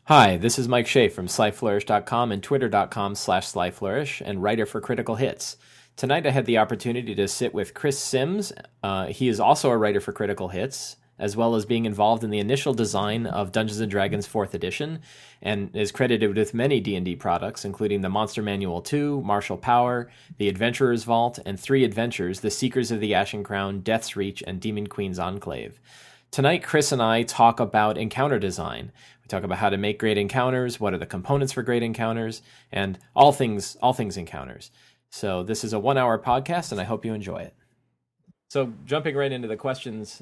Hi, this is Mike Shea from slyflourish.com and twitter.com/slyflourish and writer for Critical Hits. Tonight I had the opportunity to sit with Chris Sims. He is also a writer for Critical Hits, as well as being involved in the initial design of Dungeons & Dragons 4th edition, and is credited with many D&D products, including the Monster Manual 2, Martial Power, the Adventurer's Vault, and 3 adventures, The Seekers of the Ashen Crown, Death's Reach, and Demon Queen's Enclave. Tonight, Chris and I talk about encounter design. We talk about how to make great encounters, what are the components for great encounters, and all things encounters. So this is a 1-hour podcast, and I hope you enjoy it. So jumping right into the questions,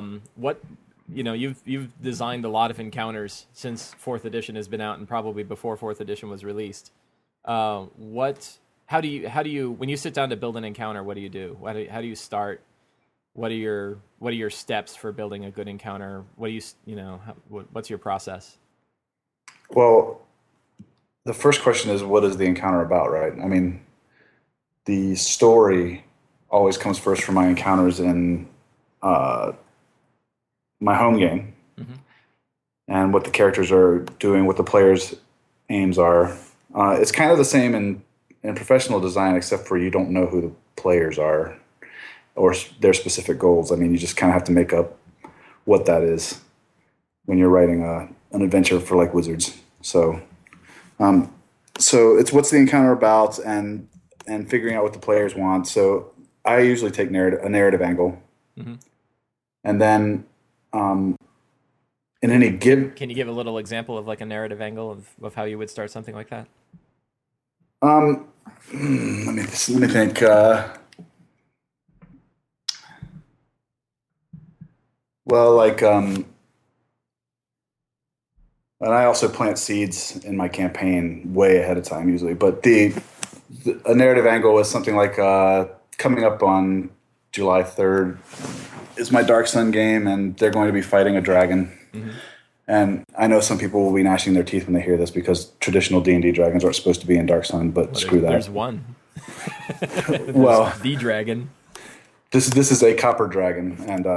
you've designed a lot of encounters since 4th edition has been out, and probably before 4th edition was released. How do you when you sit down to build an encounter, what do you do? How do you start? What are your steps for building a good encounter? What's your process? Well, the first question is, what is the encounter about, right? I mean, the story always comes first for my encounters in my home game, and what the characters are doing, what the players' aims are. It's kind of the same in professional design, except for you don't know who the players are or their specific goals. I mean, you just kind of have to make up what that is when you're writing an adventure for like Wizards. So it's what's the encounter about and figuring out what the players want. So I usually take a narrative angle, and then in any give. Can you give a little example of like a narrative angle of how you would start something like that? Let me think. And I also plant seeds in my campaign way ahead of time usually. But a narrative angle is something like coming up on July 3rd is my Dark Sun game, and they're going to be fighting a dragon. And I know some people will be gnashing their teeth when they hear this because traditional D&D dragons aren't supposed to be in Dark Sun, but screw that. There's one. Well, the dragon. This is a copper dragon, and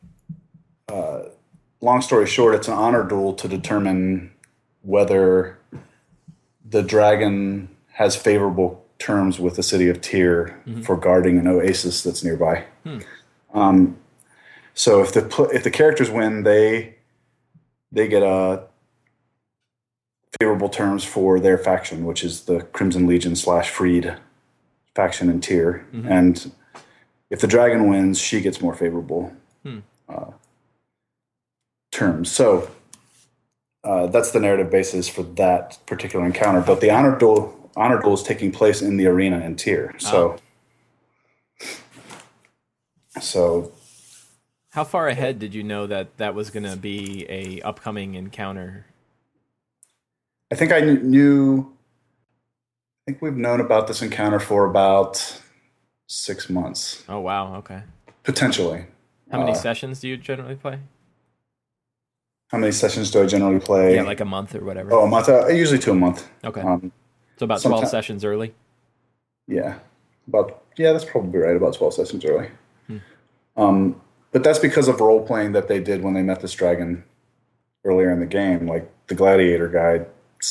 long story short, it's an honor duel to determine whether the dragon has favorable terms with the city of Tyr for guarding an oasis that's nearby. So if the characters win, they get favorable terms for their faction, which is the Crimson Legion / Freed faction in Tyr. And if the dragon wins, she gets more favorable terms. So that's the narrative basis for that particular encounter. But the honor duel is taking place in the arena in Tyr. So how far ahead did you know that was going to be a upcoming encounter? I think we've known about this encounter for about 6 months. Oh, wow. Okay. Potentially. How many sessions do you generally play? How many sessions do I generally play? Yeah, like a month or whatever. Oh, a month. Usually 2 a month. Okay. So about 12 sessions early? Yeah. That's probably right. About 12 sessions early. But that's because of role playing that they did when they met this dragon earlier in the game. Like the gladiator guy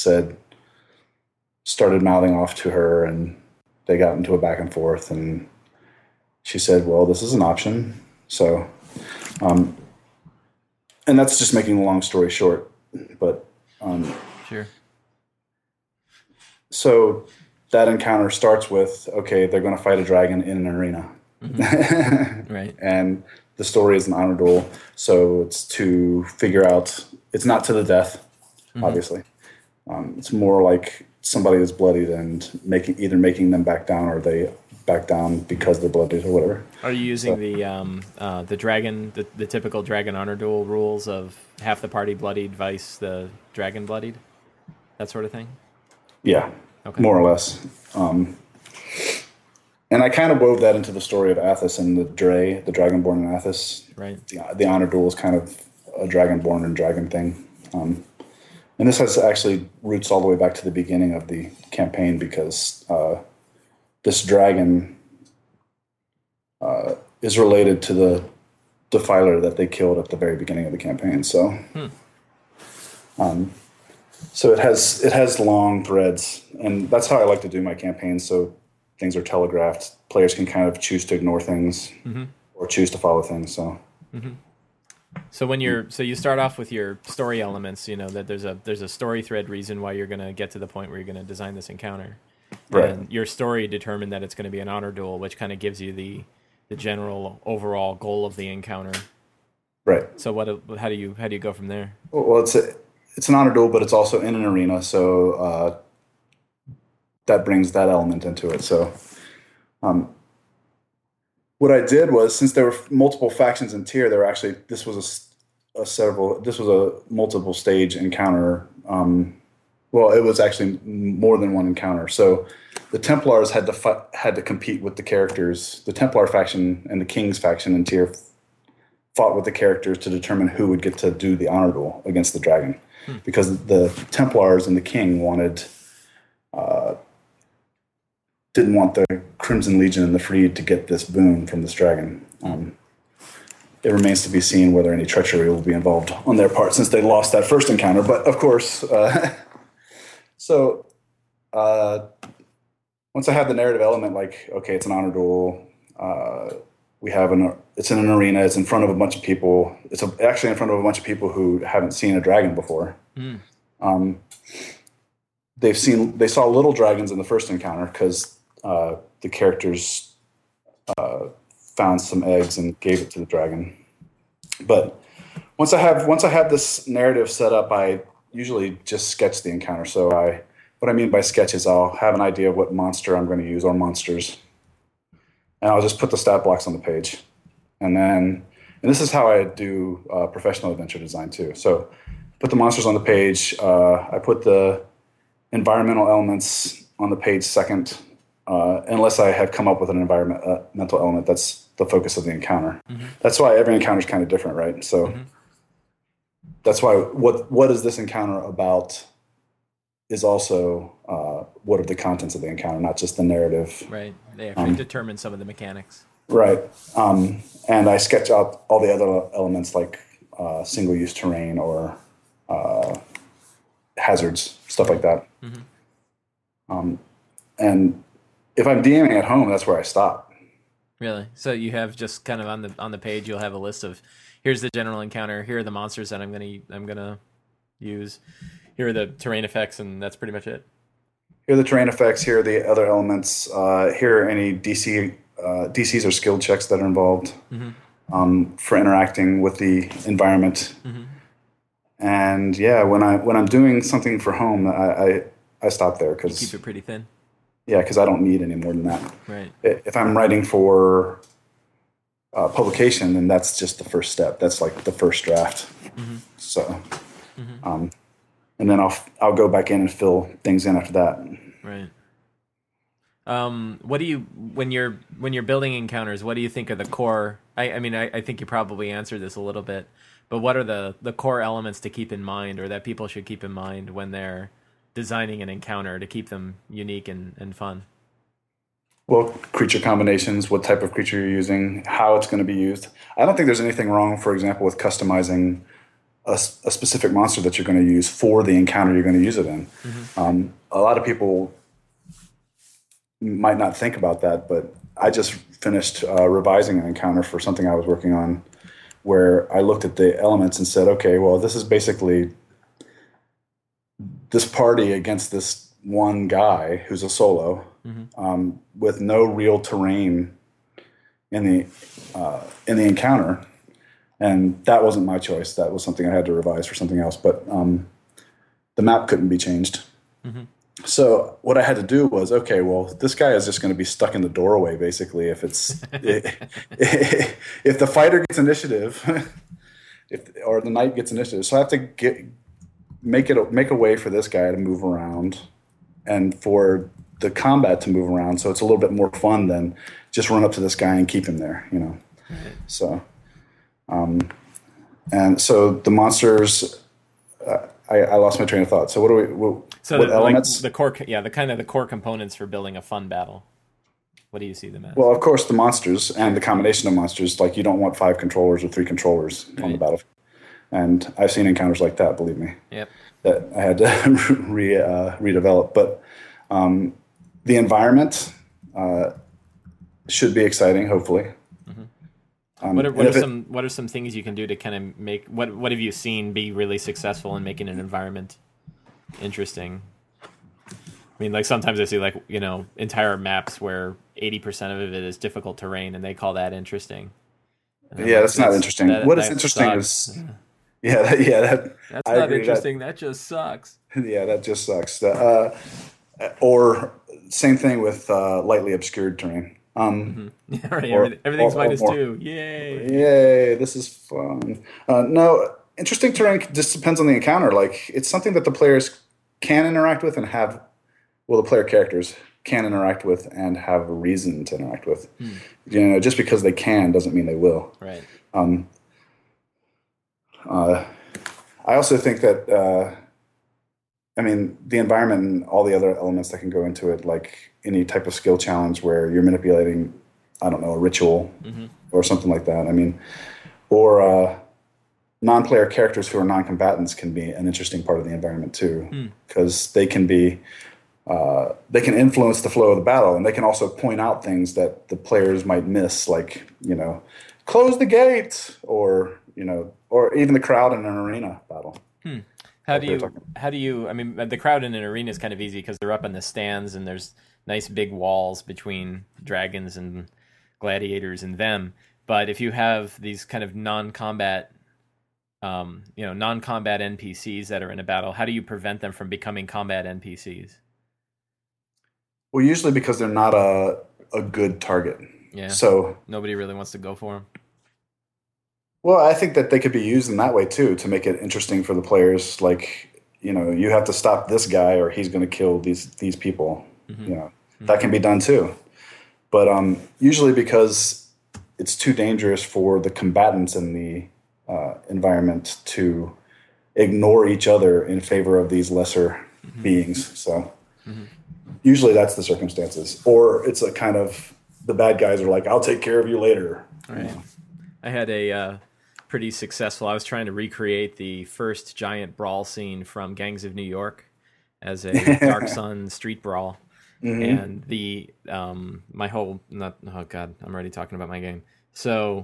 started mouthing off to her, and they got into a back and forth, and she said, well, this is an option. So, and that's just making the long story short, but, sure. So that encounter starts with, okay, they're going to fight a dragon in an arena. Right. And the story is an honor duel, so it's to figure out. It's not to the death, obviously. It's more like somebody is bloodied and either making them back down, or they back down because they're bloodied or whatever. Are you using the dragon, the typical dragon honor duel rules of half the party bloodied, vice the dragon bloodied, that sort of thing? Yeah, okay. More or less. And I kind of wove that into the story of Athos and the Dragonborn in Athos. Right. The honor duel is kind of a Dragonborn and dragon thing. And this has actually roots all the way back to the beginning of the campaign, because this dragon is related to the Defiler that they killed at the very beginning of the campaign. So So it has long threads, and that's how I like to do my campaigns. So things are telegraphed. Players can kind of choose to ignore things or choose to follow things. So So you start off with your story elements, that there's a story thread reason why you're going to get to the point where you're going to design this encounter. right, And your story determined that it's going to be an honor duel, which kind of gives you the general overall goal of the encounter. right. So how do you go from there? Well, it's an honor duel, but it's also in an arena, so that brings that element into it. So what I did was, since there were multiple factions in tier, there were actually this was a multiple stage encounter. Well, it was actually more than one encounter. So the Templars had to compete with the characters. The Templar faction and the King's faction in tier fought with the characters to determine who would get to do the honor duel against the dragon, because the Templars and the King didn't want the Crimson Legion and the Freed to get this boon from this dragon. It remains to be seen whether any treachery will be involved on their part, since they lost that first encounter. But of course, so once I had the narrative element, like, okay, it's an honor duel. It's in an arena. It's in front of a bunch of people. It's actually in front of a bunch of people who haven't seen a dragon before. They saw little dragons in the first encounter because the characters found some eggs and gave it to the dragon. But once I have this narrative set up, I usually just sketch the encounter. So what I mean by sketch is I'll have an idea of what monster I'm going to use or monsters, and I'll just put the stat blocks on the page. And this is how I do professional adventure design too. So put the monsters on the page. I put the environmental elements on the page second, unless I have come up with an environmental element that's the focus of the encounter. That's why every encounter is kind of different, right? So that's why what is this encounter about is also what are the contents of the encounter, not just the narrative. Right. They actually determine some of the mechanics. Right. And I sketch out all the other elements like single-use terrain or hazards, stuff like that. And if I'm DMing at home, that's where I stop. Really? So you have just kind of on the page, you'll have a list of, here's the general encounter, here are the monsters that I'm gonna use, here are the terrain effects, and that's pretty much it. Here are the terrain effects. Here are the other elements. Here are any DCs or skill checks that are involved for interacting with the environment. And yeah, when I'm doing something for home, I stop there because keep it pretty thin. Yeah, because I don't need any more than that. Right. If I'm writing for publication, then that's just the first step. That's like the first draft. So, and then I'll go back in and fill things in after that. Right. What do you when you're building encounters? What do you think are the core? I think you probably answered this a little bit, but what are the core elements to keep in mind, or that people should keep in mind when they're designing an encounter to keep them unique and fun? Well, creature combinations, what type of creature you're using, how it's going to be used. I don't think there's anything wrong, for example, with customizing a specific monster that you're going to use for the encounter you're going to use it in. A lot of people might not think about that, but I just finished revising an encounter for something I was working on, where I looked at the elements and said, okay, well, this is basically this party against this one guy who's a solo, with no real terrain in the encounter. And that wasn't my choice. That was something I had to revise for something else. But the map couldn't be changed. So what I had to do was, okay, well, this guy is just going to be stuck in the doorway, basically, if the fighter gets initiative, or the knight gets initiative. So I have to make a way for this guy to move around, and for the combat to move around, so it's a little bit more fun than just run up to this guy and keep him there, Right. So, and so the monsters. I lost my train of thought. So what elements? Like the core components for building a fun battle. What do you see them as? Well, of course, the monsters and the combination of monsters. Like, you don't want 5 controllers or 3 controllers on the battlefield. And I've seen encounters like that, believe me. Yep. that I had to redevelop. But the environment should be exciting, hopefully. What are some things you can do to kind of make what have you seen be really successful in making an environment interesting? I mean, like sometimes I see like, you know, entire maps where 80% of it is difficult terrain and they call that interesting. Yeah, that's not interesting. What is interesting sucks. is that That's I not agree interesting. That just sucks. yeah, that just sucks. Or same thing with lightly obscured terrain. Yeah, right. Or, Everything's minus or 2. Yay. yay, this is fun. No, interesting terrain just depends on the encounter. Like it's something that the players can interact with and have. Well, the player characters can interact with and have a reason to interact with. You know, just because they can doesn't mean they will. Right. I also think that, I mean, the environment and all the other elements that can go into it, like any type of skill challenge where you're manipulating, I don't know, a ritual or something like that. I mean, or non-player characters who are non-combatants can be an interesting part of the environment too, because they can be, they can influence the flow of the battle, and they can also point out things that the players might miss, like, you know, close the gate, or, you know, or even the crowd in an arena battle. How do you, I mean, the crowd in an arena is kind of easy because they're up in the stands and there's nice big walls between dragons and gladiators and them. But if you have these kind of non-combat NPCs that are in a battle, how do you prevent them from becoming combat NPCs? Well, usually because they're not a good target. Yeah. So nobody really wants to go for them. well, I think that they could be used in that way too, to make it interesting for the players. Like, you know, you have to stop this guy or he's going to kill these people. You know, that can be done too. But usually because it's too dangerous for the combatants in the environment to ignore each other in favor of these lesser beings. So usually that's the circumstances. Or it's a kind of, the bad guys are like, I'll take care of you later. Right. You know? I had a pretty successful, I was trying to recreate the first giant brawl scene from Gangs of New York as a Dark Sun street brawl. And the my whole, not, oh god, I'm already talking about my game. So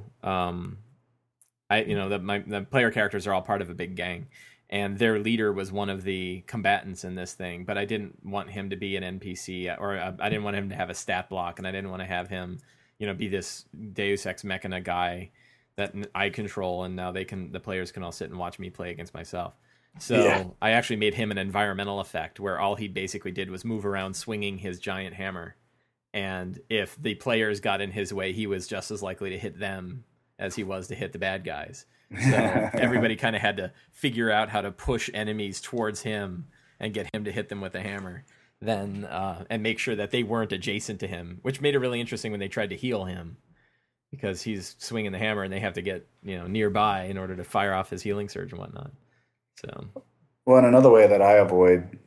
the player characters are all part of a big gang, and their leader was one of the combatants in this thing, but I didn't want him to be an NPC, or I didn't want him to have a stat block, and I didn't want to have him, you know, be this Deus Ex Machina guy that I control, and now the players can all sit and watch me play against myself. So I actually made him an environmental effect where all he basically did was move around swinging his giant hammer. And if the players got in his way, he was just as likely to hit them as he was to hit the bad guys. So everybody kind of had to figure out how to push enemies towards him and get him to hit them with a hammer. Then and make sure that they weren't adjacent to him, which made it really interesting when they tried to heal him, because he's swinging the hammer and they have to get, you know, nearby in order to fire off his healing surge and whatnot. So, well, and another way that I avoid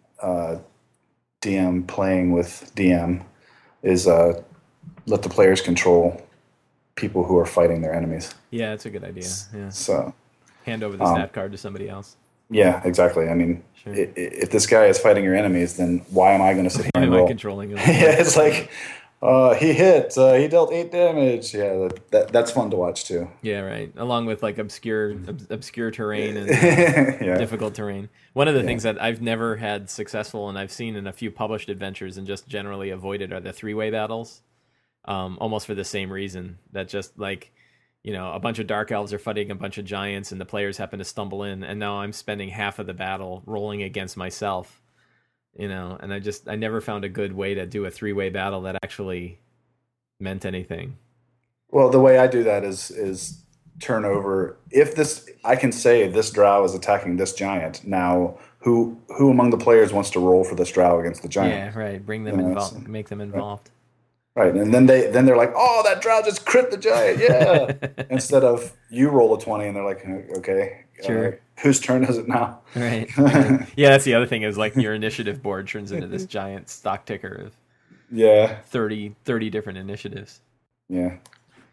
DM playing with DM is let the players control people who are fighting their enemies. Yeah, it's a good idea. Yeah. So hand over the stat card to somebody else. Yeah, exactly. I mean, if this guy is fighting your enemies, then why am I going to sit here and roll? Why am I controlling him? Yeah, it's like, he hit. He dealt 8 damage. Yeah, that's fun to watch too. Yeah, right. Along with like obscure terrain and difficult terrain. One of the things that I've never had successful, and I've seen in a few published adventures and just generally avoided, are the 3-way battles. Almost for the same reason, that just like, you know, a bunch of dark elves are fighting a bunch of giants, and the players happen to stumble in, and now I'm spending half of the battle rolling against myself. You know, and I never found a good way to do a 3-way battle that actually meant anything. Well, the way I do that is turn over. If this, I can say this drow is attacking this giant. Now, who among the players wants to roll for this drow against the giant? Yeah, right. Bring them involved. Make them involved. Right, and then they're like, oh, that drow just crit the giant, yeah. Instead of you roll a 20, and they're like, okay, sure. Whose turn is it now? Right. Yeah, that's the other thing, is like your initiative board turns into this giant stock ticker of 30 different initiatives. Yeah.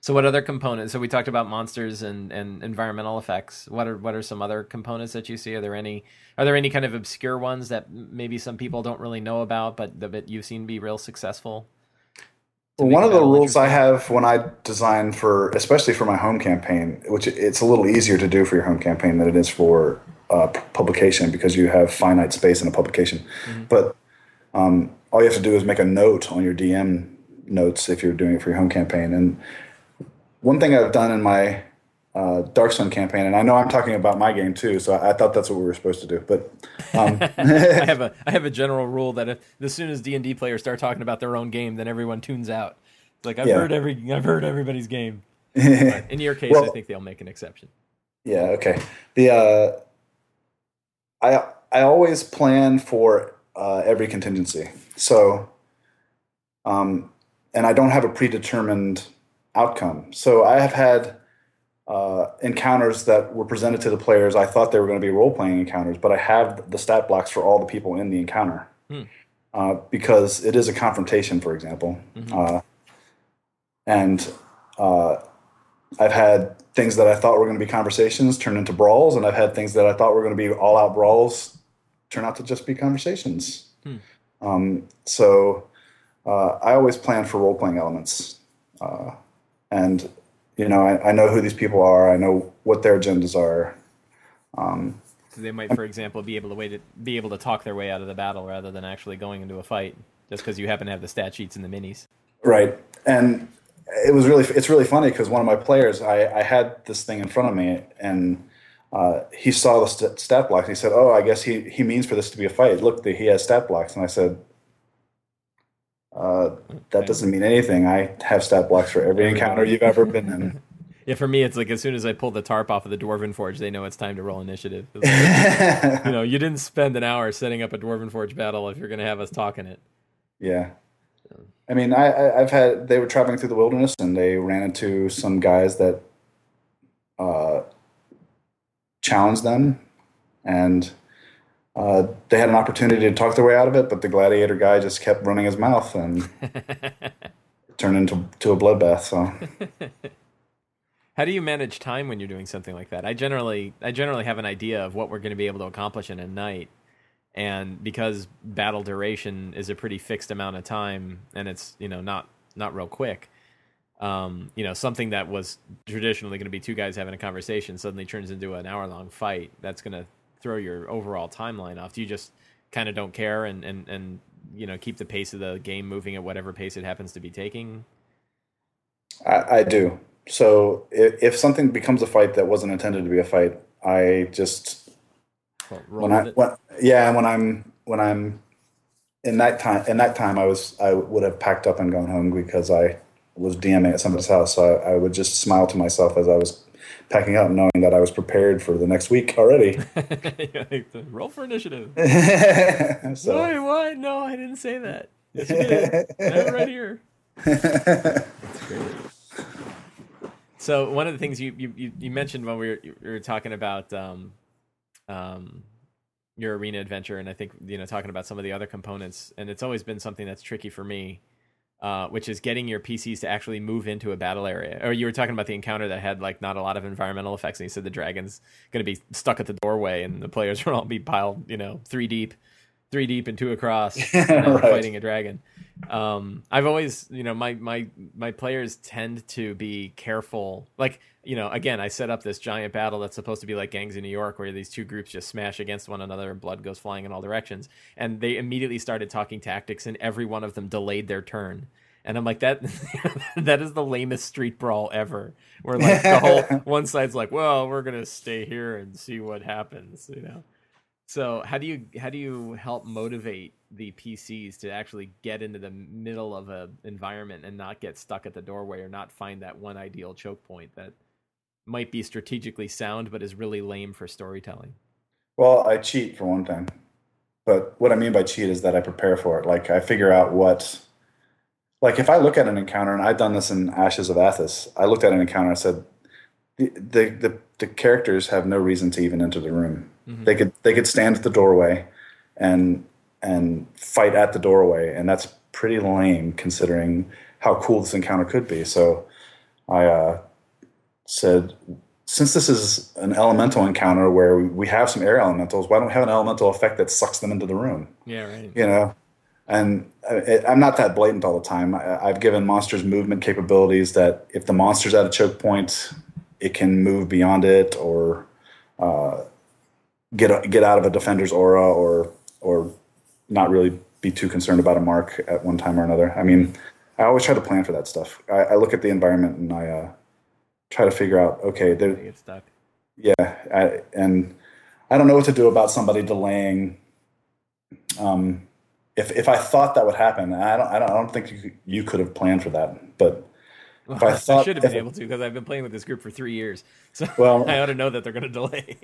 So what other components? So we talked about monsters and environmental effects. What are some other components that you see? Are there any kind of obscure ones that maybe some people don't really know about, but that you've seen be real successful to Well, make one a of the battle rules I interesting? have when I design for, especially for my home campaign, which it's a little easier to do for your home campaign than it is for publication because you have finite space in a publication. Hmm. But all you have to do is make a note on your DM notes if you're doing it for your home campaign. And one thing I've done in my Dark Sun campaign, and I know I'm talking about my game too, so I thought that's what we were supposed to do. But I have a general rule that as soon as D&D players start talking about their own game, then everyone tunes out. It's like yeah, I've heard everybody's game, but in your case, I well, think they'll make an exception. yeah, okay. The I always plan for every contingency. So and I don't have a predetermined outcome. So I have had encounters that were presented to the players. I thought they were going to be role playing encounters, but I have the stat blocks for all the people in the encounter Hmm. because it is a confrontation, for example. Hmm. And I've had things that I thought were going to be conversations turn into brawls, and I've had things that I thought were going to be all out brawls turn out to just be conversations. Hmm. So I always plan for role playing elements. And I know who these people are. I know what their agendas are. So they might, for example, be able to talk their way out of the battle rather than actually going into a fight, just because you happen to have the stat sheets and the minis. Right. And it's really funny because one of my players, I had this thing in front of me, and he saw the stat blocks. And he said, "Oh, I guess he means for this to be a fight. Look, he has stat blocks." And I said, "That Okay. doesn't mean anything. I have stat blocks for every encounter Everybody. you've ever been in." Yeah, for me, it's like as soon as I pull the tarp off of the Dwarven Forge, they know it's time to roll initiative. It's like, you didn't spend an hour setting up a Dwarven Forge battle if you're going to have us talking it. Yeah. I mean, they were traveling through the wilderness and they ran into some guys that uh, challenged them, and they had an opportunity to talk their way out of it, but the gladiator guy just kept running his mouth and it turned into a bloodbath. So, How do you manage time when you're doing something like that? I generally have an idea of what we're going to be able to accomplish in a night, and because battle duration is a pretty fixed amount of time, and it's not real quick. Something that was traditionally going to be two guys having a conversation suddenly turns into an hour long fight. That's going to throw your overall timeline off. Do you just kind of don't care and keep the pace of the game moving at whatever pace it happens to be taking? I do. So, if something becomes a fight that wasn't intended to be a fight, I just Well, roll with it. when I'm in that time I would have packed up and gone home because I was DMing at somebody's house. So I would just smile to myself as I was packing up, knowing that I was prepared for the next week already. Roll for initiative. So Why? What? No, I didn't say that. Yes, you did. I have it right here. That's great. So one of the things you mentioned when we were talking about um, your arena adventure, and I think talking about some of the other components, and it's always been something that's tricky for me, which is getting your PCs to actually move into a battle area. Or you were talking about the encounter that had like not a lot of environmental effects, and you said the dragon's going to be stuck at the doorway, and the players will all be piled, three deep and two across, right. fighting a dragon. I've always, my players tend to be careful. Like, again, I set up this giant battle that's supposed to be like Gangs of New York, where these two groups just smash against one another and blood goes flying in all directions. And they immediately started talking tactics, and every one of them delayed their turn. And I'm like, that that is the lamest street brawl ever. Where like the whole one side's like, well, we're gonna stay here and see what happens. So how do you help motivate the PCs to actually get into the middle of a environment and not get stuck at the doorway or not find that one ideal choke point that might be strategically sound but is really lame for storytelling? Well, I cheat for one thing, but what I mean by cheat is that I prepare for it. Like I figure out like if I look at an encounter, and I've done this in Ashes of Athos, I looked at an encounter and I said, the characters have no reason to even enter the room. Hmm. They could stand at the doorway and fight at the doorway, and that's pretty lame considering how cool this encounter could be. So I said, since this is an elemental encounter where we have some air elementals, why don't we have an elemental effect that sucks them into the room? Yeah, right. You know, and I'm not that blatant all the time. I've given monsters movement capabilities that if the monster's at a choke point, it can move beyond it or get out of a defender's aura or not really be too concerned about a mark at one time or another. I mean, I always try to plan for that stuff. I look at the environment and I try to figure out, okay, I get stuck. yeah, and I don't know what to do about somebody delaying. If I thought that would happen, I don't think you could have planned for that. But Well, if I I thought, should have been able to because I've been playing with this group for 3 years, so I well, ought to know that they're going to delay.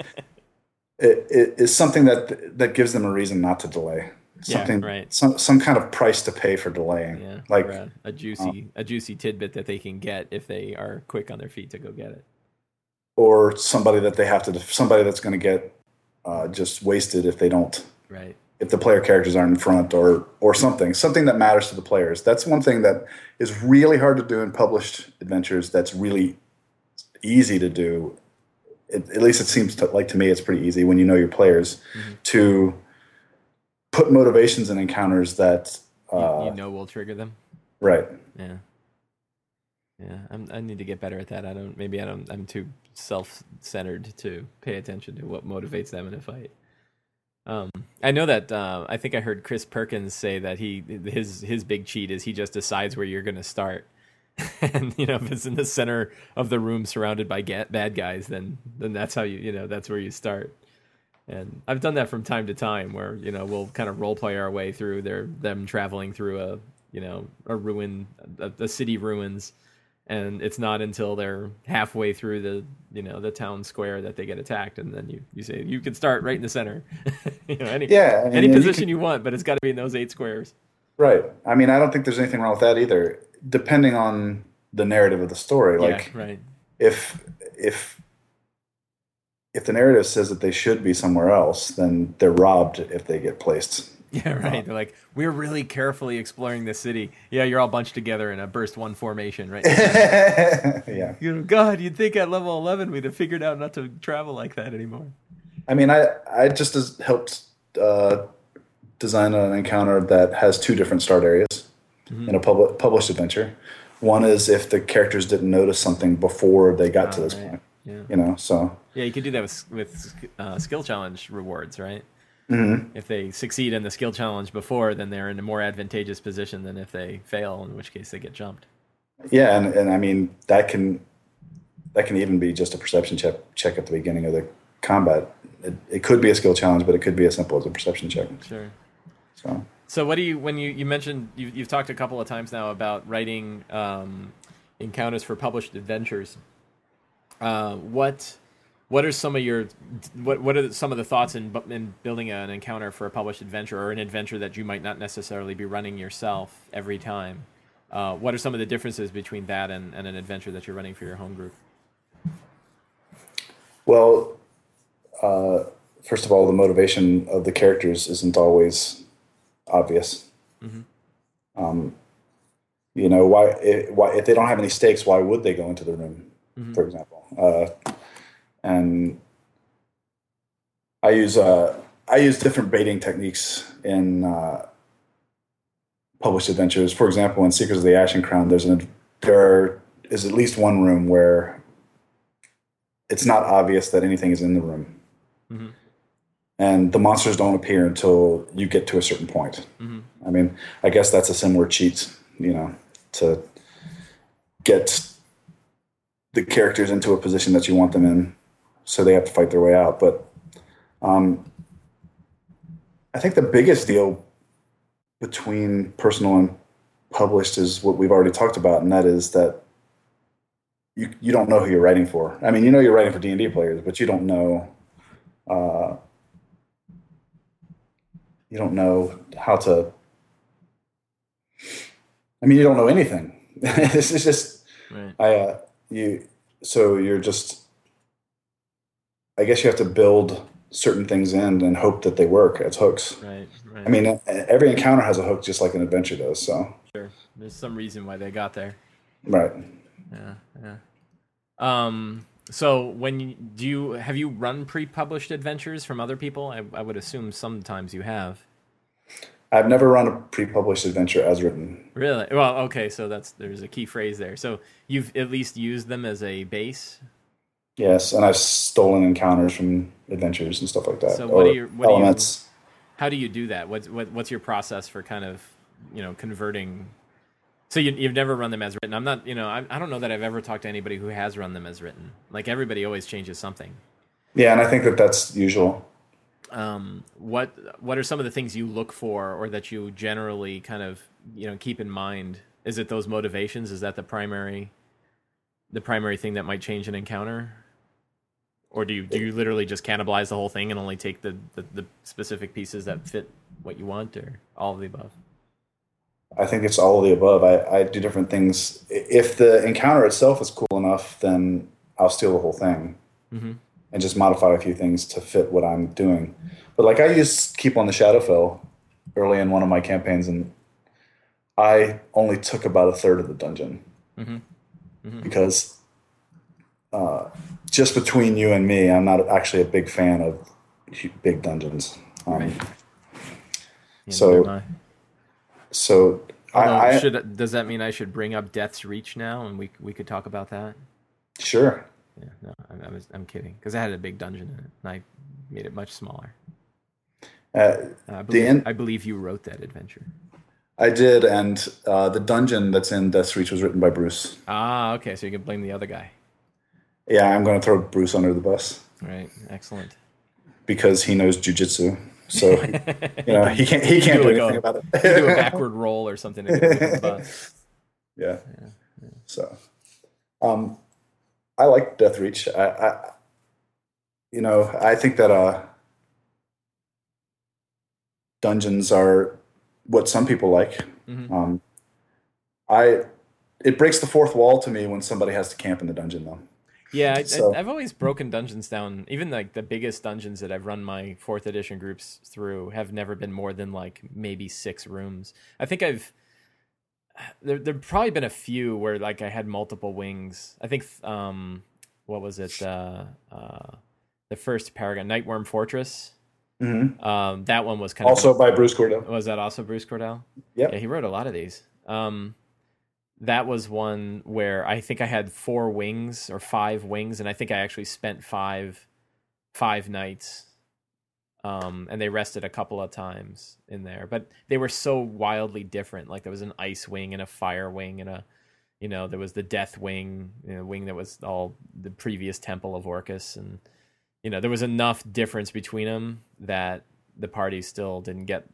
it is something that gives them a reason not to delay. Yeah, Something, right. some kind of price to pay for delaying. Yeah, Like, or a juicy tidbit that they can get if they are quick on their feet to go get it. or somebody that they have to, somebody that's going to get just wasted if they don't, Right. if the player characters aren't in front or something that matters to the players. That's one thing that is really hard to do in published adventures. That's really easy to do. At least it seems like to me it's pretty easy when you know your players to put motivations in encounters that You know will trigger them. right. Yeah. Yeah, I need to get better at that. I'm too self-centered to pay attention to what motivates them in a fight. I know that I think I heard Chris Perkins say that his big cheat is he just decides where you're going to start. And if it's in the center of the room surrounded by bad guys, then that's how that's where you start. And I've done that from time to time where we'll kind of role play our way through them traveling through a ruin, a city ruins, and it's not until they're halfway through the town square that they get attacked, and then you say you can start right in the center. Any position you want, but it's got to be in those 8 squares. Right. I mean, I don't think there's anything wrong with that either, depending on the narrative of the story. Like, yeah, right. If the narrative says that they should be somewhere else, then they're robbed if they get placed. Yeah, right. They're like, we're really carefully exploring the city. Yeah, you're all bunched together in a burst 1 formation, right? Yeah. God, you'd think at level 11 we'd have figured out not to travel like that anymore. I mean, I just helped design an encounter that has 2 different start areas in a published adventure. One is if the characters didn't notice something before they got to this point. Yeah. So yeah, you could do that with skill challenge rewards, right? Mm-hmm. If they succeed in the skill challenge before, then they're in a more advantageous position than if they fail, in which case they get jumped. Yeah, and I mean that can even be just a perception check at the beginning of the combat. It could be a skill challenge, but it could be as simple as a perception check. Sure. So what do you mentioned you've talked a couple of times now about writing encounters for published adventures. What are some of your what are some of the thoughts in building an encounter for a published adventure or an adventure that you might not necessarily be running yourself every time? What are some of the differences between that and an adventure that you're running for your home group? Well, first of all, the motivation of the characters isn't always obvious. Mm-hmm. Why if they don't have any stakes, why would they go into the room, for example? And I use different baiting techniques in published adventures. For example, in Secrets of the Ashen Crown, there is at least one room where it's not obvious that anything is in the room. Mm-hmm. And the monsters don't appear until you get to a certain point. Mm-hmm. I mean, I guess that's a similar cheat, to get the characters into a position that you want them in, so they have to fight their way out. But I think the biggest deal between personal and published is what we've already talked about, and that is that you don't know who you're writing for. I mean, you're writing for D&D players, but you don't know how to. I mean, you don't know anything. This is just right. So you're just. I guess you have to build certain things in and hope that they work as hooks. Right. I mean, every encounter has a hook, just like an adventure does. So sure, there's some reason why they got there. Right. Yeah, yeah. So have you run pre-published adventures from other people? I would assume sometimes you have. I've never run a pre-published adventure as written. Really? Well, okay, so there's a key phrase there. So you've at least used them as a base. Yes, and I've stolen encounters from adventures and stuff like that, So or elements. how do you do that? What's your process for kind of, converting? So you've never run them as written. I'm not, I don't know that I've ever talked to anybody who has run them as written. Like everybody always changes something. Yeah, and I think that that's usual. What are some of the things you look for, or that you generally kind of keep in mind? Is it those motivations? Is that the primary thing that might change an encounter, or do you literally just cannibalize the whole thing and only take the specific pieces that fit what you want, or all of the above? I think it's all of the above. I do different things. If the encounter itself is cool enough, then I'll steal the whole thing and just modify a few things to fit what I'm doing. But like I used Keep on the Shadowfell early in one of my campaigns, and I only took about a third of the dungeon because just between you and me, I'm not actually a big fan of big dungeons. Right. Yeah, So does that mean I should bring up Death's Reach now, and we could talk about that? Sure. Yeah, no, I'm kidding, because I had a big dungeon in it, and I made it much smaller. I believe you wrote that adventure. I did, and the dungeon that's in Death's Reach was written by Bruce. Ah, okay, so you can blame the other guy. Yeah, I'm going to throw Bruce under the bus. Right, excellent. Because he knows jujitsu. So, he can't do anything about it. Do a backward roll or something to get the bus. Yeah. So, I like Death Reach. I think that dungeons are what some people like. It breaks the fourth wall to me when somebody has to camp in the dungeon, though. Yeah, I've always broken dungeons down. Even like the biggest dungeons that I've run my 4th edition groups through have never been more than like maybe 6 rooms. I think there've probably been a few where like I had multiple wings. I think what was it? The first Paragon, Nightworm Fortress. That one was kind of by Bruce Cordell. Was that also Bruce Cordell? Yep. Yeah, he wrote a lot of these. That was one where I think I had 4 wings or 5 wings, and I think I actually spent five nights. And they rested a couple of times in there, but they were so wildly different. Like there was an ice wing and a fire wing, and there was the death wing, wing that was all the previous temple of Orcus, and there was enough difference between them that the party still didn't get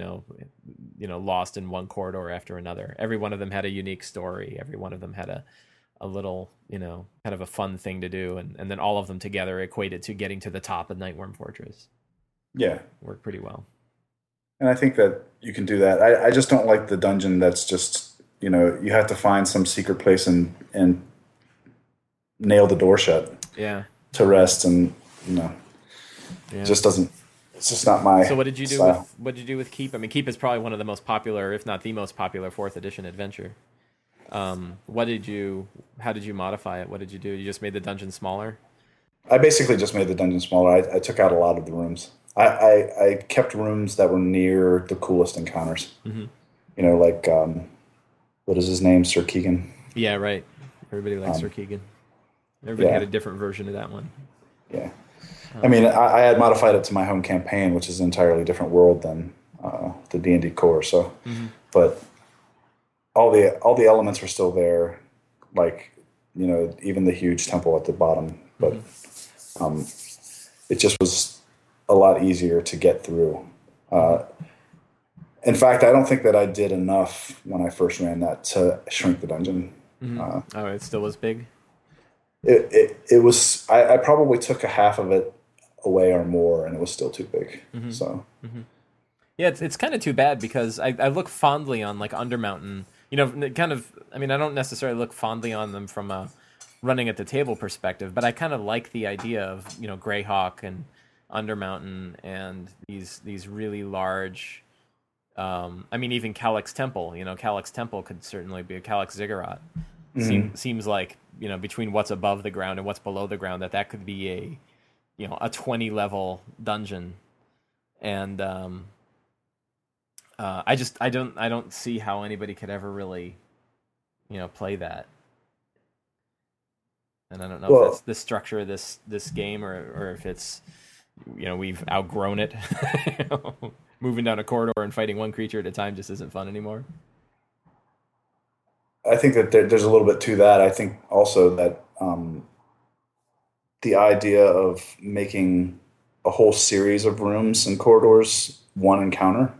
lost in one corridor after another. Every one of them had a unique story. Every one of them had a little kind of a fun thing to do, and then all of them together equated to getting to the top of Nightworm Fortress. Yeah, worked pretty well. And I think that you can do that. I just don't like the dungeon that's just you have to find some secret place and nail the door shut. Yeah. To rest, and it just doesn't. It's just not my. So what did you do with Keep? I mean, Keep is probably one of the most popular, if not the most popular, 4th edition adventure. How did you modify it? What did you do? You just made the dungeon smaller? I basically just made the dungeon smaller. I took out a lot of the rooms. I kept rooms that were near the coolest encounters. Like what is his name, Sir Keegan? Yeah, right. Everybody likes Sir Keegan. Everybody had a different version of that one. Yeah. I mean, I had modified it to my home campaign, which is an entirely different world than the D&D core. So, but all the elements are still there, like even the huge temple at the bottom. But it just was a lot easier to get through. In fact, I don't think that I did enough when I first ran that to shrink the dungeon. It still was big? It was. I probably took a half of it away or more, and it was still too big. So, yeah, it's kind of too bad, because I look fondly on like Undermountain. Kind of. I mean, I don't necessarily look fondly on them from a running at the table perspective, but I kind of like the idea of Greyhawk and Undermountain and these really large. I mean, even Calyx Temple. Calyx Temple could certainly be a Calyx Ziggurat. Seems like, between what's above the ground and what's below the ground, that could be a 20 level dungeon. And I don't see how anybody could ever really play that. And I don't know if that's the structure of this game, or if it's we've outgrown it. Moving down a corridor and fighting one creature at a time just isn't fun anymore. I think that there's a little bit to that. I think also that the idea of making a whole series of rooms and corridors one encounter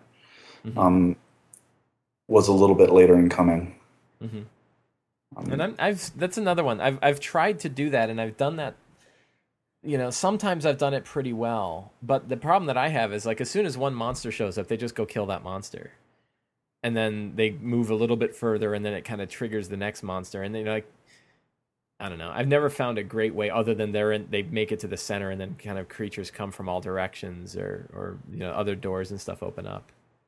was a little bit later in coming. And that's another one. I've tried to do that, and I've done that. Sometimes I've done it pretty well, but the problem that I have is, like, as soon as one monster shows up, they just go kill that monster, and then they move a little bit further, and then it kind of triggers the next monster, and I don't know. I've never found a great way other than they make it to the center, and then kind of creatures come from all directions, or other doors and stuff open up.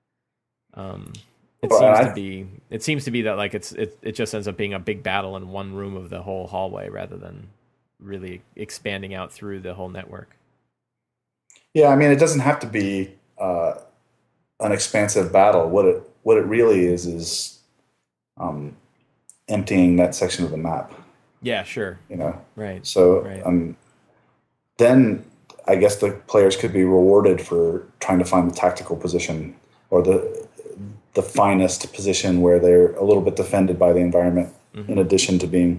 It seems to be that, like, it just ends up being a big battle in one room of the whole hallway rather than really expanding out through the whole network. Yeah, I mean, it doesn't have to be an expansive battle. What it really is emptying that section of the map. Yeah, sure. Right. So then I guess the players could be rewarded for trying to find the tactical position, or the finest position where they're a little bit defended by the environment, in addition to being.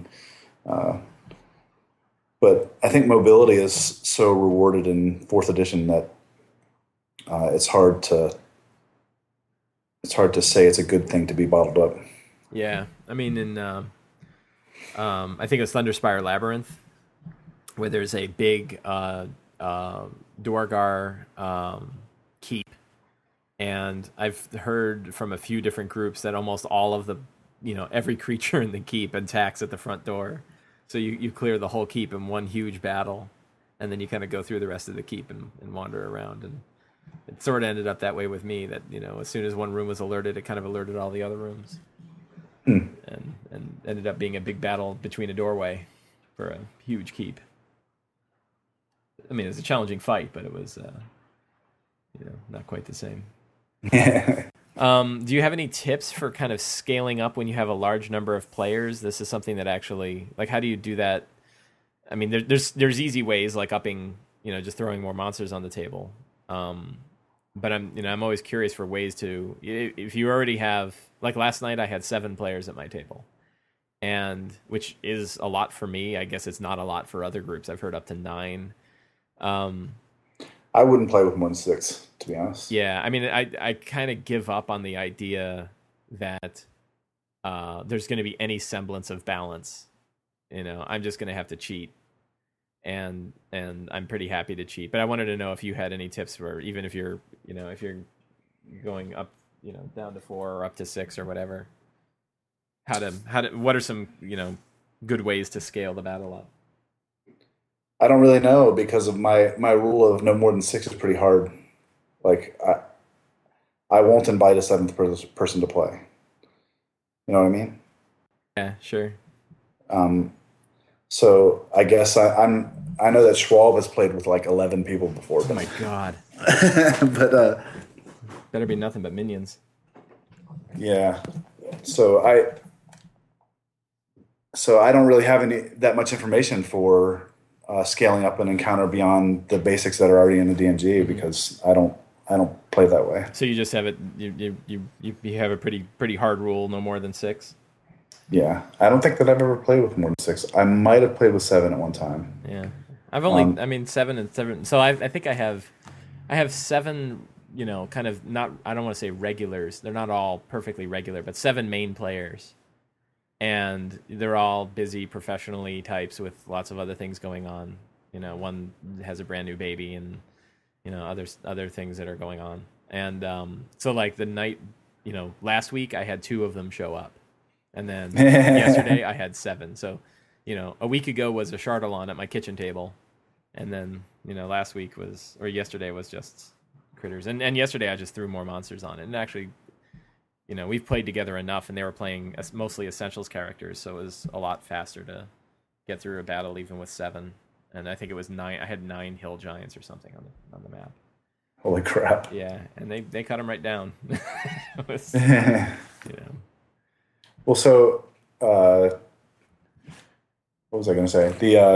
But I think mobility is so rewarded in 4th edition that it's hard to say it's a good thing to be bottled up. Yeah, I mean, in I think it's Thunderspire Labyrinth, where there's a big Duergar keep, and I've heard from a few different groups that almost all of the every creature in the keep attacks at the front door. So you clear the whole keep in one huge battle, and then you kind of go through the rest of the keep and wander around. And it sort of ended up that way with me, that as soon as one room was alerted, it kind of alerted all the other rooms. And ended up being a big battle between a doorway for a huge keep. I mean, it was a challenging fight, but it was not quite the same. Do you have any tips for kind of scaling up when you have a large number of players? This is something that actually, like, how do you do that? I mean, there's easy ways, like upping, just throwing more monsters on the table. But I'm always curious for ways to, if you already have, like last night I had 7 players at my table, and which is a lot for me. I guess it's not a lot for other groups. I've heard up to 9. I wouldn't play with more than 6, to be honest. Yeah, I mean, I kind of give up on the idea that there's going to be any semblance of balance. I'm just going to have to cheat, and I'm pretty happy to cheat. But I wanted to know if you had any tips for, even if you're if you're going up down to 4 or up to 6 or whatever, what are some good ways to scale the battle up? I don't really know, because of my rule of no more than 6 is pretty hard. Like, I won't invite a 7th person to play. You know what I mean? Yeah, sure. So I guess I know that Schwab has played with like 11 people before. Oh my god! But better be nothing but minions. Yeah. So I don't really have that much information for scaling up an encounter beyond the basics that are already in the DMG, because I don't play that way. So you just have it. You have a pretty hard rule, no more than 6. Yeah, I don't think that I've ever played with more than 6. I might have played with 7 at one time. Yeah, I've only 7 and 7. So I think I have 7. Kind of not. I don't want to say regulars. They're not all perfectly regular, but 7 main players, and they're all busy professionally types with lots of other things going on. One has a brand new baby, and other things that are going on. And so like the night, last week I had 2 of them show up, and then yesterday I had 7. So a week ago was a Chardalon at my kitchen table, and then yesterday was just critters, and yesterday I just threw more monsters on it, and actually we've played together enough, and they were playing mostly Essentials characters, so it was a lot faster to get through a battle even with 7. And I think it was 9. I had 9 hill giants or something on the map. Holy crap! Yeah, and they cut them right down. It was, Well, so what was I going to say?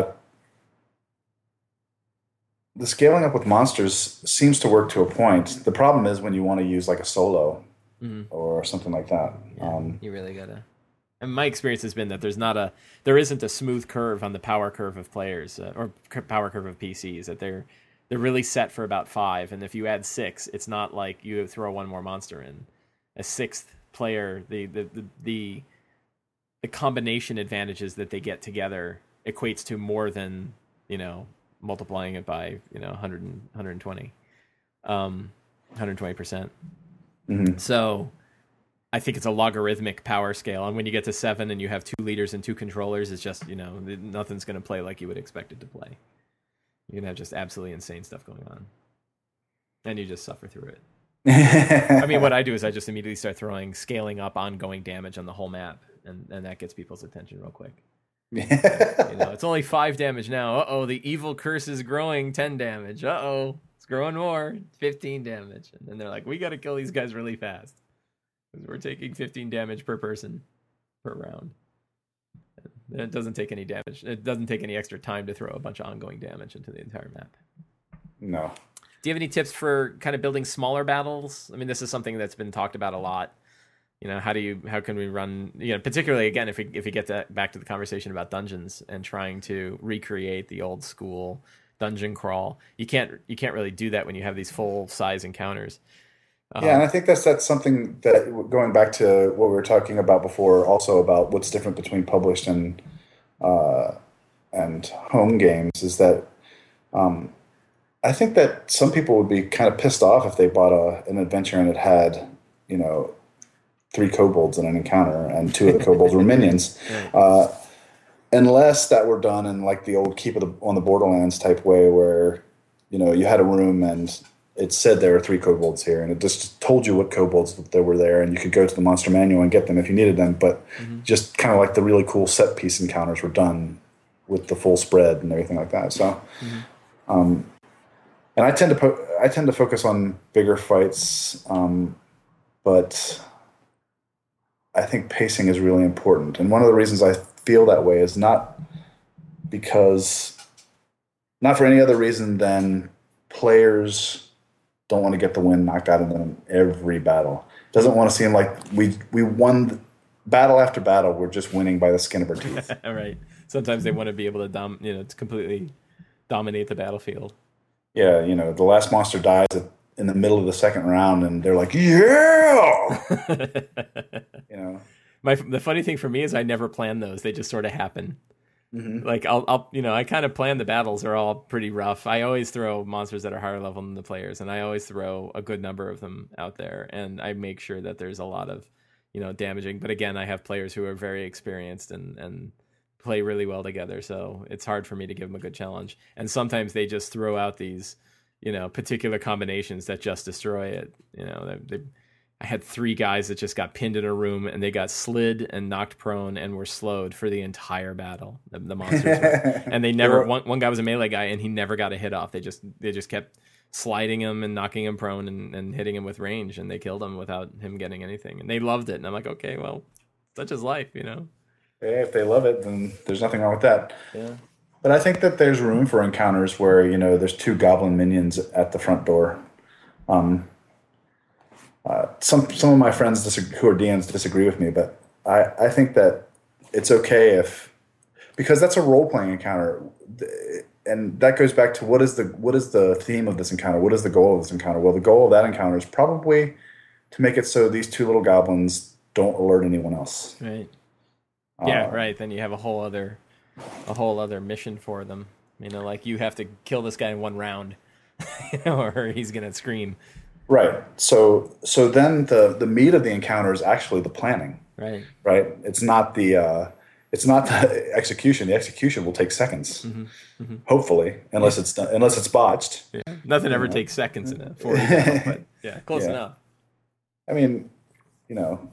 The scaling up with monsters seems to work to a point. The problem is when you want to use like a solo or something like that. Yeah, you really gotta. And my experience has been that there isn't a smooth curve on the power curve of players or power curve of PCs. That they're really set for about 5, and if you add 6, it's not like you throw one more monster in. A 6th player, the combination advantages that they get together equates to more than multiplying it by 120 120%. So I think it's a logarithmic power scale, and when you get to 7 and you have 2 leaders and 2 controllers, it's just nothing's going to play like you would expect it to play. You're going to have just absolutely insane stuff going on, and you just suffer through it. I mean, what I do is I just immediately start scaling up ongoing damage on the whole map, and that gets people's attention real quick. It's only 5 damage now. The evil curse is growing 10 damage. It's growing more, 15 damage. And then they're like, we got to kill these guys really fast, because we're taking 15 damage per person per round. And it doesn't take any damage. It doesn't take any extra time to throw a bunch of ongoing damage into the entire map. No. Do you have any tips for kind of building smaller battles? I mean, this is something that's been talked about a lot. How can we run, particularly again, if we get back to the conversation about dungeons and trying to recreate the old school dungeon crawl, you can't really do that when you have these full size encounters. Yeah, and I think that's something that, going back to what we were talking about before, also about what's different between published and home games, is that I think that some people would be kind of pissed off if they bought an adventure and it had 3 kobolds in an encounter and 2 of the kobolds were minions, unless that were done in like the old Keep on the Borderlands type way, where you had a room and it said there were 3 kobolds here, and it just told you what kobolds there were there, and you could go to the monster manual and get them if you needed them. But just kind of like the really cool set piece encounters were done with the full spread and everything like that. So, and I tend to focus on bigger fights, but I think pacing is really important. And one of the reasons I feel that way is not for any other reason than players don't want to get the wind knocked out of them in every battle. Doesn't want to seem like we won battle after battle. We're just winning by the skin of our teeth. Right. Sometimes they want to be able to to completely dominate the battlefield. Yeah, the last monster dies in the middle of the second round, and they're like, yeah. The funny thing for me is I never plan those. They just sort of happen. Like I'll I kind of plan the battles are all pretty rough. I always throw monsters that are higher level than the players, and I always throw a good number of them out there, and I make sure that there's a lot of damaging. But again, I have players who are very experienced and play really well together, so it's hard for me to give them a good challenge. And sometimes they just throw out these particular combinations that just destroy it. I had 3 guys that just got pinned in a room, and they got slid and knocked prone and were slowed for the entire battle. The monsters were. And they never. One guy was a melee guy, and he never got a hit off. They just kept sliding him and knocking him prone and hitting him with range, and they killed him without him getting anything. And they loved it. And I'm like, okay, well, such is life, Hey, if they love it, then there's nothing wrong with that. Yeah. But I think that there's room for encounters where there's 2 goblin minions at the front door. Some of my friends who are DMs disagree with me, but I think that it's okay because that's a role-playing encounter, and that goes back to what is the theme of this encounter? What is the goal of this encounter? Well, the goal of that encounter is probably to make it so these 2 little goblins don't alert anyone else. Right. Yeah, right. Then you have a whole other mission for them. Like you have to kill this guy in 1 round, or he's gonna scream. Right. So then the meat of the encounter is actually the planning. Right. Right. It's not the execution. The execution will take seconds, hopefully, unless it's botched. Yeah. Nothing ever takes seconds in a 4 battle, but close enough. I mean, you know,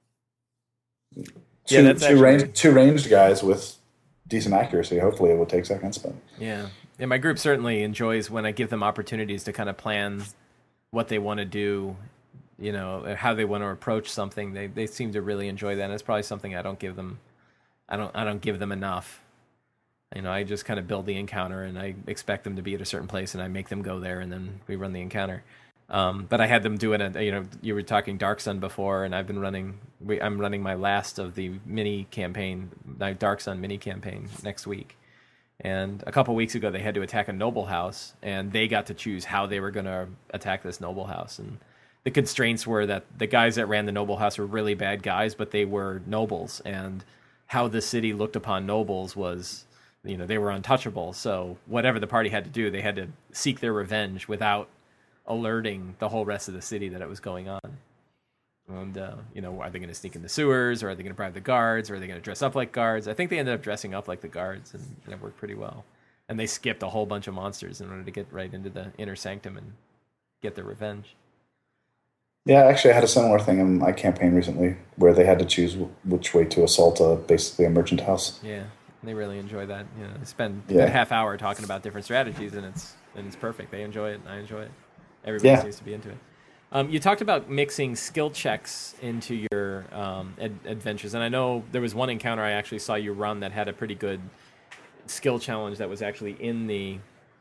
two ranged guys with decent accuracy. Hopefully, it will take seconds. But yeah, my group certainly enjoys when I give them opportunities to kind of plan what they want to do, you know, how they want to approach something. They seem to really enjoy that. And it's probably something I don't give them. I don't give them enough. You know, I just kind of build the encounter, and I expect them to be at a certain place, and I make them go there, and then we run the encounter. But I had them do it. You know, you were talking Dark Sun before, and I'm running my last of the mini campaign, my Dark Sun mini campaign next week. And a couple weeks ago, they had to attack a noble house, and they got to choose how they were going to attack this noble house. And the constraints were that the guys that ran the noble house were really bad guys, but they were nobles, and how the city looked upon nobles was, you know, they were untouchable. So whatever the party had to do, they had to seek their revenge without alerting the whole rest of the city that it was going on. And, you know, are they going to sneak in the sewers, or are they going to bribe the guards, or are they going to dress up like guards? I think they ended up dressing up like the guards, and it worked pretty well. And they skipped a whole bunch of monsters in order to get right into the inner sanctum and get their revenge. Yeah, actually, I had a similar thing in my campaign recently where they had to choose which way to assault basically a merchant house. Yeah, they really enjoy that. You know, they spend a half hour talking about different strategies, and it's perfect. They enjoy it, and I enjoy it. Everybody seems to be into it. You talked about mixing skill checks into your adventures, and I know there was one encounter I actually saw you run that had a pretty good skill challenge that was actually in the,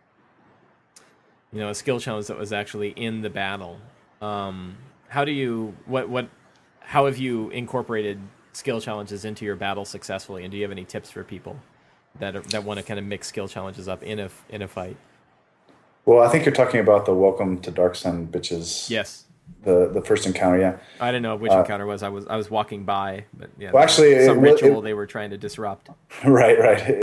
a skill challenge that was actually in the battle. How have you incorporated skill challenges into your battle successfully, and do you have any tips for people that want to kind of mix skill challenges up in a fight? Well, I think you're talking about the Welcome to Dark Sun bitches. Yes. The first encounter, yeah. I didn't know which encounter it was. I was walking by, but yeah. Well, actually, some ritual they were trying to disrupt. Right.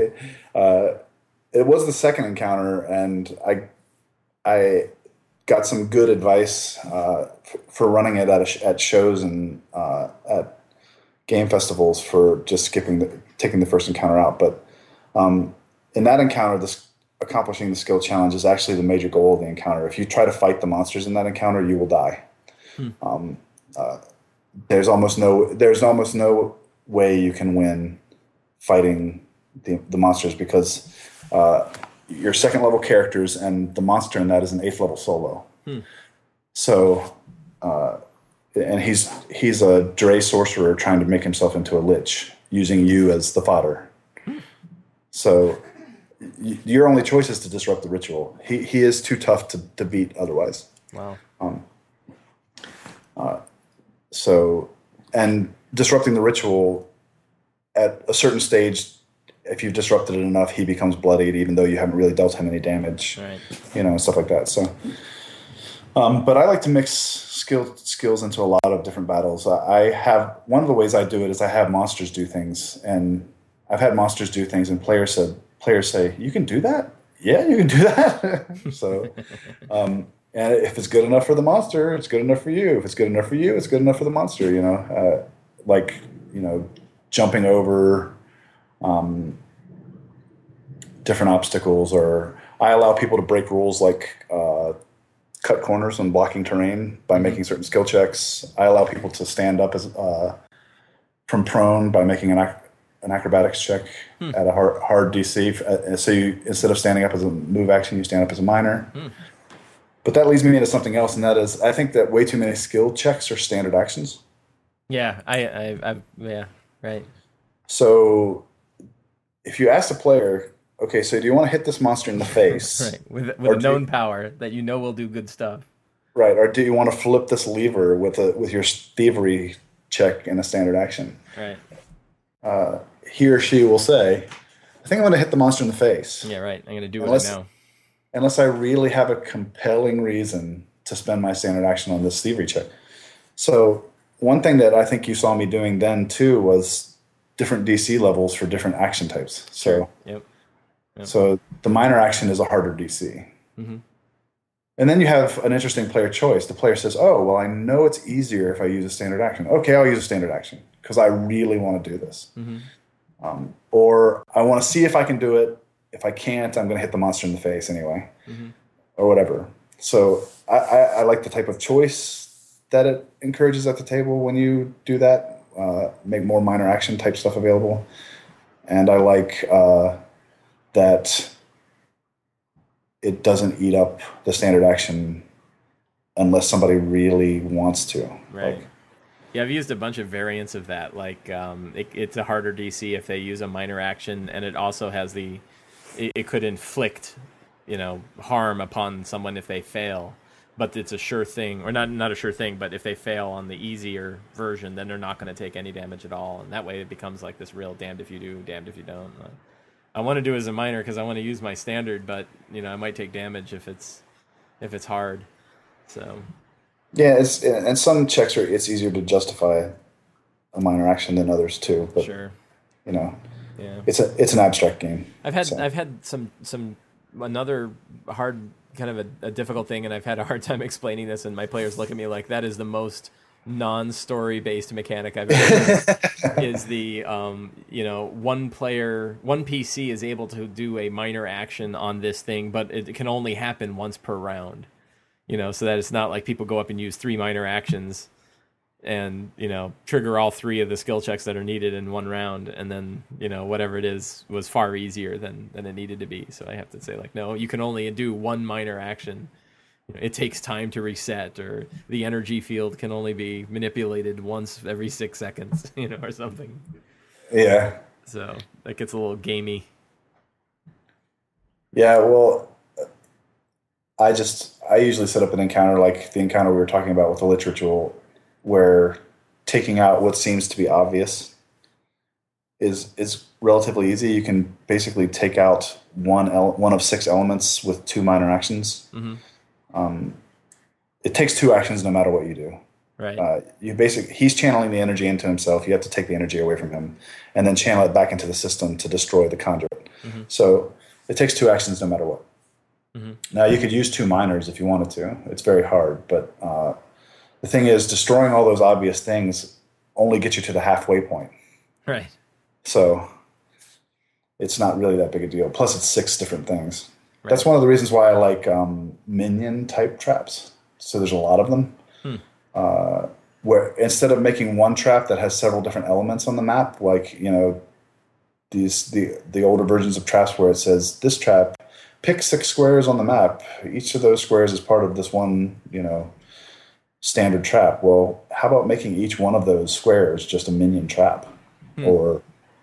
It was the second encounter, and I got some good advice for running it at shows and at game festivals for just taking the first encounter out. But in that encounter, accomplishing the skill challenge is actually the major goal of the encounter. If you try to fight the monsters in that encounter, you will die. There's almost no way you can win fighting the monsters because you're second level characters, and the monster in that is an 8th level solo. So, and he's a Dre sorcerer trying to make himself into a lich, using you as the fodder. So your only choice is to disrupt the ritual. He is too tough to beat otherwise. Wow. So, and disrupting the ritual at a certain stage, if you've disrupted it enough, he becomes bloodied, even though you haven't really dealt him any damage, right. And stuff like that. So, but I like to mix skills into a lot of different battles. One of the ways I do it is I have monsters do things, and I've had monsters do things, and players say, "You can do that? Yeah, you can do that." So, and if it's good enough for the monster, it's good enough for you. If it's good enough for you, it's good enough for the monster. Jumping over different obstacles, or I allow people to break rules like cut corners when blocking terrain by making certain skill checks. I allow people to stand up as from prone by making an acrobatics check at a hard DC. So you, instead of standing up as a move action, you stand up as a minor. But that leads me into something else, and that is, I think that way too many skill checks are standard actions. Yeah, yeah, right. So if you ask the player, okay, so do you want to hit this monster in the face? Right, with a known power that will do good stuff. Right, or do you want to flip this lever with your thievery check in a standard action? Right. He or she will say, I think I'm going to hit the monster in the face. Yeah, right. I'm going to do what I know. Unless I really have a compelling reason to spend my standard action on this thievery check. So one thing that I think you saw me doing then too was different DC levels for different action types. So, Yep. So the minor action is a harder DC. Mm-hmm. And then you have an interesting player choice. The player says, oh, well, I know it's easier if I use a standard action. Okay, I'll use a standard action because I really want to do this. Mm-hmm. Or I want to see if I can do it. If I can't, I'm going to hit the monster in the face anyway, or whatever. So I like the type of choice that it encourages at the table when you do that. Make more minor action type stuff available, and I like that it doesn't eat up the standard action unless somebody really wants to. Right. Like, Yeah, I've used a bunch of variants of that. Like, it's a harder DC if they use a minor action, and it also has it could inflict, harm upon someone if they fail. But it's a sure thing, or not a sure thing, but if they fail on the easier version, then they're not going to take any damage at all. And that way it becomes like this real damned if you do, damned if you don't. I want to do it as a minor because I want to use my standard, but, I might take damage if it's hard. So... Yeah, and some checks it's easier to justify a minor action than others too. But sure. Yeah. It's an abstract game. I've had some another hard kind of a difficult thing, and I've had a hard time explaining this, and my players look at me like that is the most non-story based mechanic I've ever heard. Is the one PC is able to do a minor action on this thing, but it can only happen once per round. So that it's not like people go up and use 3 minor actions and, trigger all 3 of the skill checks that are needed in one round. And then, whatever it is was far easier than it needed to be. So I have to say, like, no, you can only do 1 minor action. It takes time to reset, or the energy field can only be manipulated once every 6 seconds, or something. Yeah. So that gets a little gamey. Yeah, well... I usually set up an encounter like the encounter we were talking about with the Lich Ritual, where taking out what seems to be obvious is relatively easy. You can basically take out one of 6 elements with 2 minor actions. Mm-hmm. It takes 2 actions no matter what you do. Right. He's channeling the energy into himself. You have to take the energy away from him, and then channel it back into the system to destroy the conduit. Mm-hmm. So it takes 2 actions no matter what. Mm-hmm. Now, you could use 2 minors if you wanted to. It's very hard. But the thing is, destroying all those obvious things only gets you to the halfway point. Right. So it's not really that big a deal. Plus, it's 6 different things. Right. That's one of the reasons why I like minion-type traps. So there's a lot of them. Where instead of making one trap that has several different elements on the map, like, the older versions of traps where it says, this trap, pick 6 squares on the map. Each of those squares is part of this one, standard trap. Well, how about making each one of those squares just a minion trap, or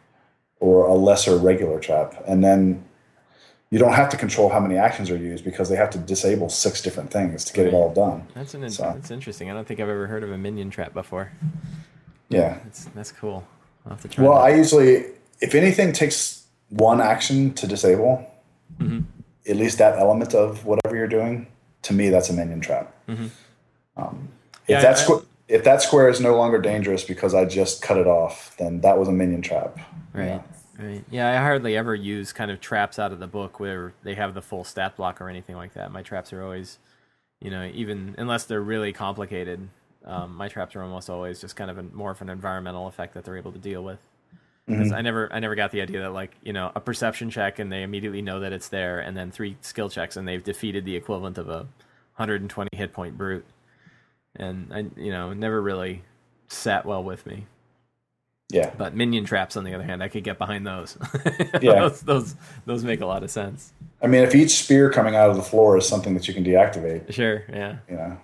a lesser regular trap, and then you don't have to control how many actions are used because they have to disable 6 different things to get it all done. That's interesting. I don't think I've ever heard of a minion trap before. Yeah, that's cool. I'll have to try. Well, I usually, if anything takes 1 action to disable. Mm-hmm. At least that element of whatever you're doing, to me, that's a minion trap. Mm-hmm. If that square is no longer dangerous because I just cut it off, then that was a minion trap. Right. Right. Yeah, I hardly ever use kind of traps out of the book where they have the full stat block or anything like that. My traps are always, even unless they're really complicated, my traps are almost always just kind of more of an environmental effect that they're able to deal with. Because I never got the idea that, like, a perception check and they immediately know that it's there, and then 3 skill checks and they've defeated the equivalent of a 120 hit point brute, and it never really sat well with me. Yeah. But minion traps, on the other hand, I could get behind those. Yeah. those make a lot of sense. I mean, if each spear coming out of the floor is something that you can deactivate. Sure. Yeah.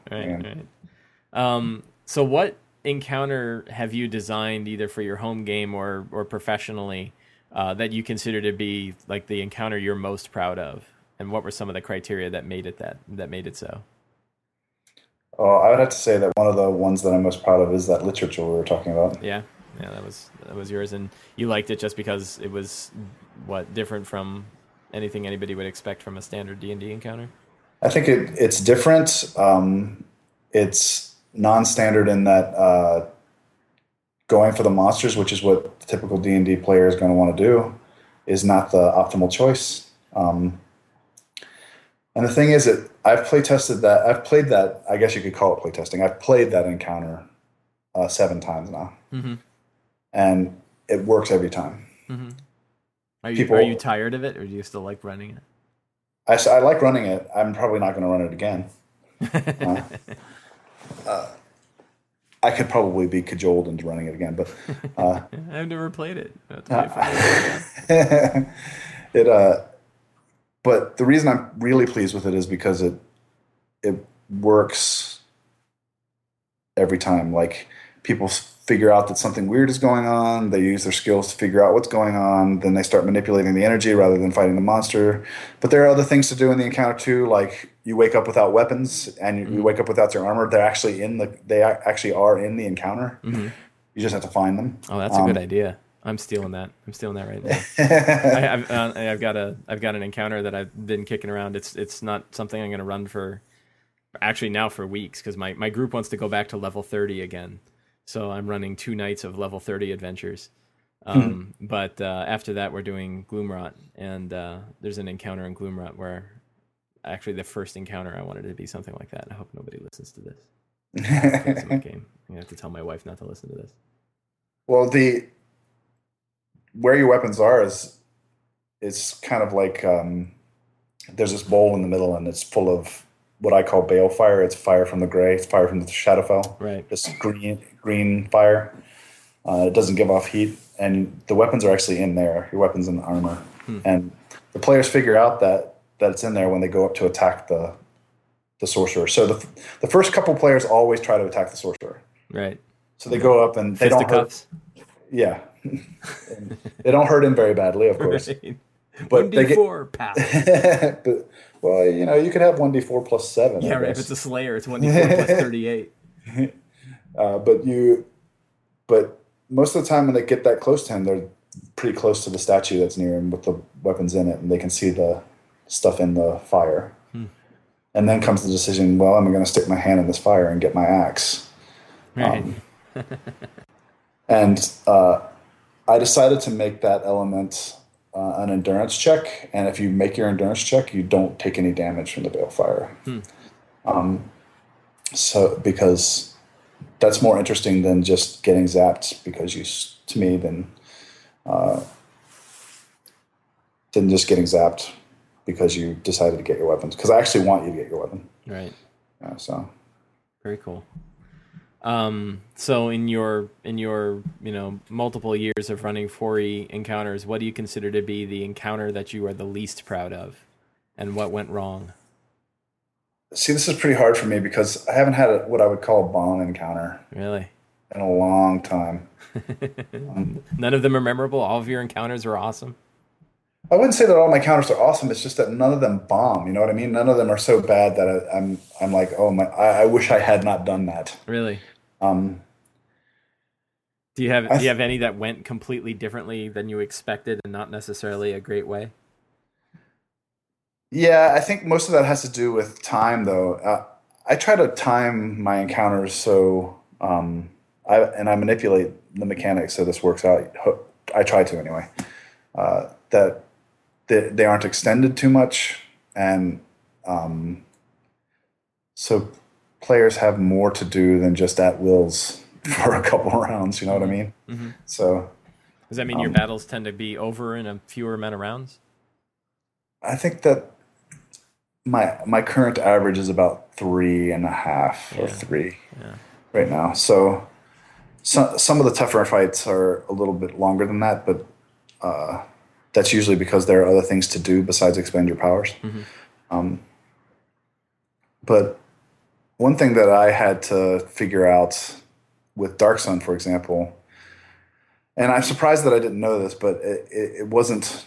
Right. So what encounter have you designed either for your home game or professionally that you consider to be like the encounter you're most proud of, and what were some of the criteria that made it so? I would have to say that one of the ones that I'm most proud of is that Lich Ritual we were talking about. Yeah, that was yours, and you liked it just because it was different from anything anybody would expect from a standard D&D encounter. I think it's different. It's non-standard in that going for the monsters, which is what the typical D&D player is going to want to do, is not the optimal choice. And the thing is that I've played that, I guess you could call it playtesting. I've played that encounter 7 times now. Mm-hmm. And it works every time. Mm-hmm. Are you tired of it, or do you still like running it? I like running it. I'm probably not going to run it again. I could probably be cajoled into running it again, but I've never played it. I have to pay for it. it but the reason I'm really pleased with it is because it works every time. Like people figure out that something weird is going on, they use their skills to figure out what's going on, then they start manipulating the energy rather than fighting the monster. But there are other things to do in the encounter too, like you wake up without weapons and you wake up without your armor. They actually are in the encounter. Mm-hmm. You just have to find them. Oh, that's a good idea. I'm stealing that. I'm stealing that right now. I've got an encounter that I've been kicking around. It's not something I'm going to run for, actually now for weeks, because my group wants to go back to level 30 again. So I'm running 2 nights of level 30 adventures. But after that, we're doing Gloomrot, and there's an encounter in Gloomrot where actually the first encounter I wanted it to be something like that. I hope nobody listens to this. It's my game. I have to tell my wife not to listen to this. Well, where your weapons are is kind of like there's this bowl in the middle, and it's full of what I call balefire. It's fire from the gray. It's fire from the Shadowfell. Right. This green fire. It doesn't give off heat, and the weapons are actually in there. Your weapons and armor, and the players figure out that it's in there when they go up to attack the sorcerer. So the first couple players always try to attack the sorcerer. Right. So they go up and they don't hurt. Yeah. They don't hurt him very badly, of course. Right. But 1d4, pal. But, well, you could have 1d4 plus 7. Yeah, right. If it's a Slayer, it's 1d4 plus 38. But most of the time when they get that close to him, they're pretty close to the statue that's near him with the weapons in it, and they can see the stuff in the fire. And then comes the decision, well, I'm going to stick my hand in this fire and get my axe. Right. And I decided to make that element an endurance check, and if you make your endurance check, you don't take any damage from the balefire. So because that's more interesting than just getting zapped, because than just getting zapped because you decided to get your weapons. Because I actually want you to get your weapon. Right. Yeah, so very cool. So in your multiple years of running 4E encounters, what do you consider to be the encounter that you are the least proud of, and what went wrong? See, this is pretty hard for me because I haven't had what I would call a bomb encounter. Really? In a long time. None of them are memorable? All of your encounters are awesome? I wouldn't say that all my encounters are awesome. It's just that none of them bomb. You know what I mean? None of them are so bad that I'm like, oh my! I wish I had not done that. Really? Do you have any that went completely differently than you expected and not necessarily a great way? Yeah, I think most of that has to do with time, though. I try to time my encounters so I manipulate the mechanics so this works out. I try to anyway. That they aren't extended too much, and so players have more to do than just at wills for a couple rounds. You know what I mean? Mm-hmm. So does that mean your battles tend to be over in a fewer amount of rounds? I think that my current average is about 3.5 or 3 right now. So some of the tougher fights are a little bit longer than that, but that's usually because there are other things to do besides expend your powers. Mm-hmm. But one thing that I had to figure out with Dark Sun, for example, and I'm surprised that I didn't know this, but it wasn't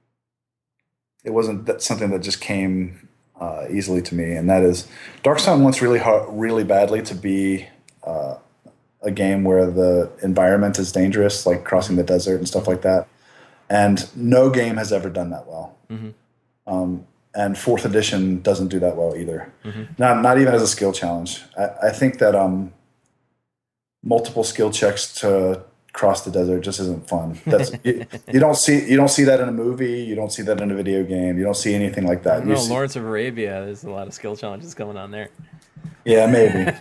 that something that just came easily to me, and that is Dark Sun wants really badly to be a game where the environment is dangerous, like crossing the desert and stuff like that. And no game has ever done that well. Mm-hmm. And 4th edition doesn't do that well either. Mm-hmm. Not even as a skill challenge. I think that multiple skill checks to cross the desert just isn't fun. That's you don't see that in a movie. You don't see that in a video game. You don't see anything like that. No, Lawrence of Arabia. There's a lot of skill challenges going on there. Yeah, maybe.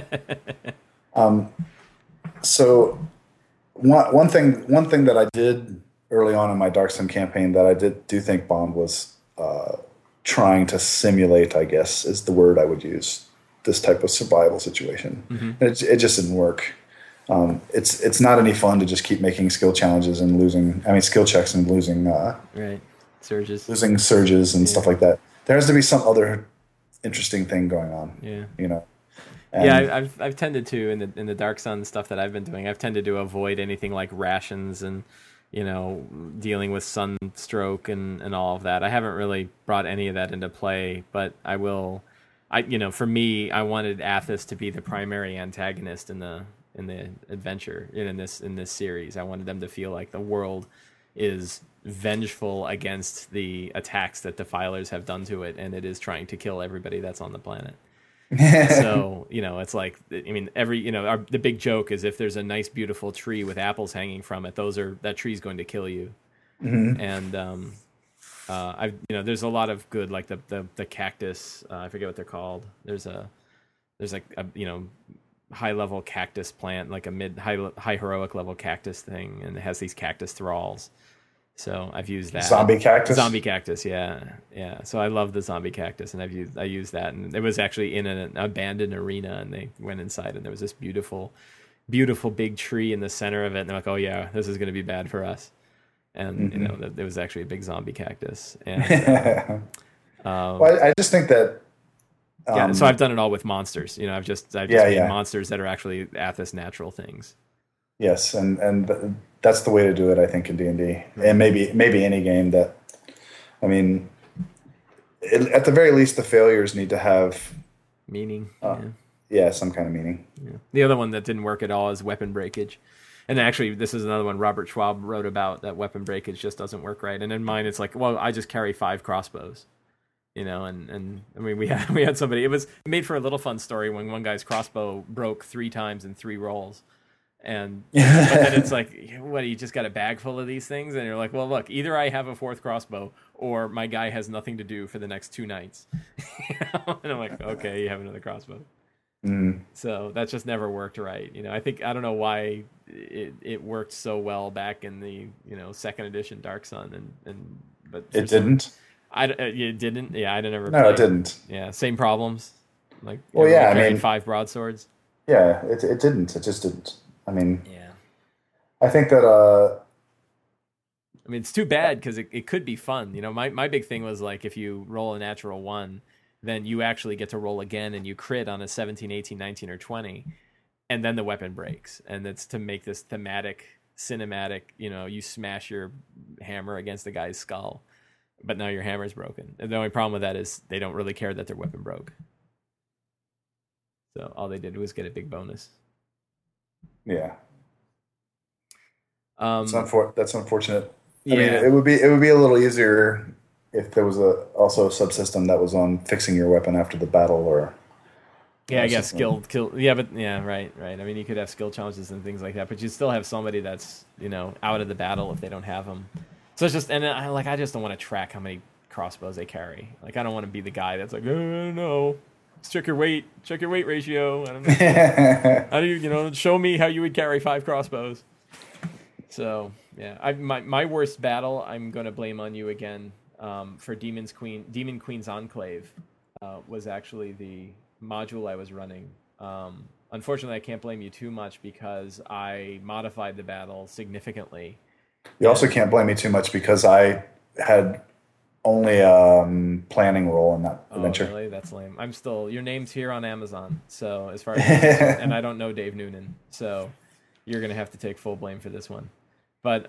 So one thing that I did early on in my Dark Sun campaign that I do think bombed was trying to simulate, I guess is the word I would use, this type of survival situation. Mm-hmm. And it just didn't work. It's not any fun to just keep making skill challenges and losing. I mean, skill checks and losing Right. Surges. losing surges and stuff like that. There has to be some other interesting thing going on. Yeah. You know. Yeah, And I've tended to in the Dark Sun stuff that I've been doing. I've tended to avoid anything like rations and dealing with sunstroke and all of that. I haven't really brought any of that into play, but I will. For me, I wanted Athos to be the primary antagonist in the adventure in this series. I wanted them to feel like the world is vengeful against the attacks that defilers have done to it, and it is trying to kill everybody that's on the planet. So it's like, I mean, the big joke is if there's a nice beautiful tree with apples hanging from it, that tree's going to kill you. mm-hmm. And there's a lot of good, like the cactus, I forget what they're called. There's like a high level cactus plant, like a high heroic level cactus thing, and it has these cactus thralls. So I've used that Zombie cactus, yeah. So I love the zombie cactus, and I used that, and it was actually in an abandoned arena, and they went inside, and there was this beautiful, beautiful big tree in the center of it, and they're like, "Oh yeah, this is going to be bad for us," and mm-hmm. it was actually a big zombie cactus. And well, I just think that. So I've done it all with monsters. I've just made monsters that are actually Athos natural things. Yes, and that's the way to do it, I think, in D&D, and maybe any game that. I mean, at the very least, the failures need to have meaning. Some kind of meaning. Yeah. The other one that didn't work at all is weapon breakage, and actually, this is another one Robert Schwab wrote about, that weapon breakage just doesn't work right. And in mine, it's like, well, I just carry 5 crossbows. And I mean, we had somebody. It was made for a little fun story when one guy's crossbow broke 3 times in 3 rolls, but then it's like, what? You just got a bag full of these things, and you're like, well, look, either I have a 4th crossbow, or my guy has nothing to do for the next 2 nights. And I'm like, okay, you have another crossbow. Mm. So that just never worked right. I don't know why it worked so well back in the 2nd edition Dark Sun, but it didn't. It didn't. Yeah, I never. No, it didn't. Yeah, same problems. Like, well, yeah, I mean, 5 broadswords. Yeah, it didn't. It just didn't. I mean, yeah. I think that. I mean, it's too bad because it could be fun. My big thing was like, if you roll a natural 1, then you actually get to roll again, and you crit on a 17, 18, 19, or 20, and then the weapon breaks, and it's to make this thematic, cinematic. You smash your hammer against the guy's skull. But now your hammer's broken. And the only problem with that is they don't really care that their weapon broke. So all they did was get a big bonus. Yeah. That's unfortunate. Yeah. I mean, it would be a little easier if there was also a subsystem that was on fixing your weapon after the battle, or. Yeah, I guess skill. Yeah, but yeah, right. I mean, you could have skill challenges and things like that, but you still have somebody that's out of the battle if they don't have them. So it's just, and I just don't want to track how many crossbows they carry. Like, I don't want to be the guy that's like, no, let's check your weight ratio. I don't know. How do you, show me how you would carry 5 crossbows. So yeah, my worst battle, I'm going to blame on you again. For Demon Queen's Enclave, was actually the module I was running. Unfortunately, I can't blame you too much because I modified the battle significantly. You also can't blame me too much because I had only a planning role in that adventure. Oh, really? That's lame. Your name's here on Amazon, so as far as and I don't know Dave Noonan, so you're going to have to take full blame for this one. But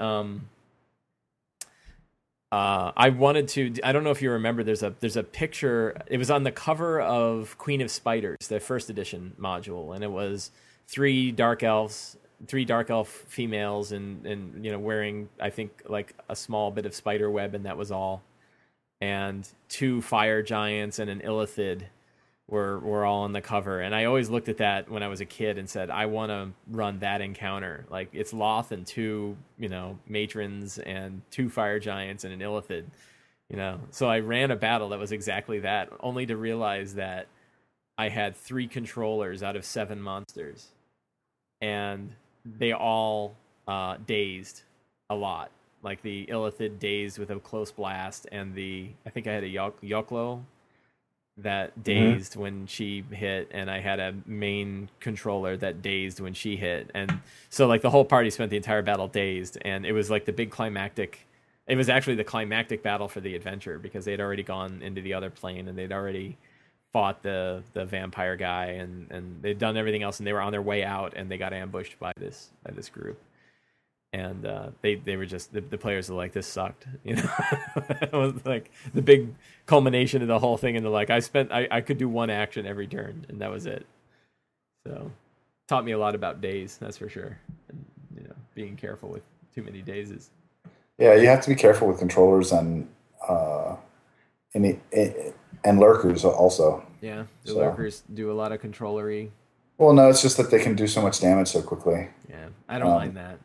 I wanted to. I don't know if you remember. There's a picture. It was on the cover of Queen of Spiders, the 1st edition module, and it was 3 dark elf females, and wearing, I think, like a small bit of spider web, and that was all. And 2 fire giants and an illithid were all on the cover. And I always looked at that when I was a kid and said, I want to run that encounter. Like, it's Loth and 2, matrons and 2 fire giants and an illithid, So I ran a battle that was exactly that, only to realize that I had 3 controllers out of 7 monsters. And they all dazed a lot. Like the illithid dazed with a close blast, and I think I had a Yoklo that dazed when she hit, and I had a main controller that dazed when she hit, and so like the whole party spent the entire battle dazed, and it was like the big climactic. It was actually the climactic battle for the adventure because they'd already gone into the other plane and they'd already fought the vampire guy, and they'd done everything else, and they were on their way out, and they got ambushed by this group. And they were just the players were like, this sucked, you know. It was like the big culmination of the whole thing, and they're like, I could do one action every turn, and that was it. So taught me a lot about days, that's for sure, and you know, being careful with too many dazes. Yeah, you have to be careful with controllers and lurkers also. Yeah, the lurkers do a lot of controllery. Well, no, it's just that they can do so much damage so quickly. Yeah, I don't mind that.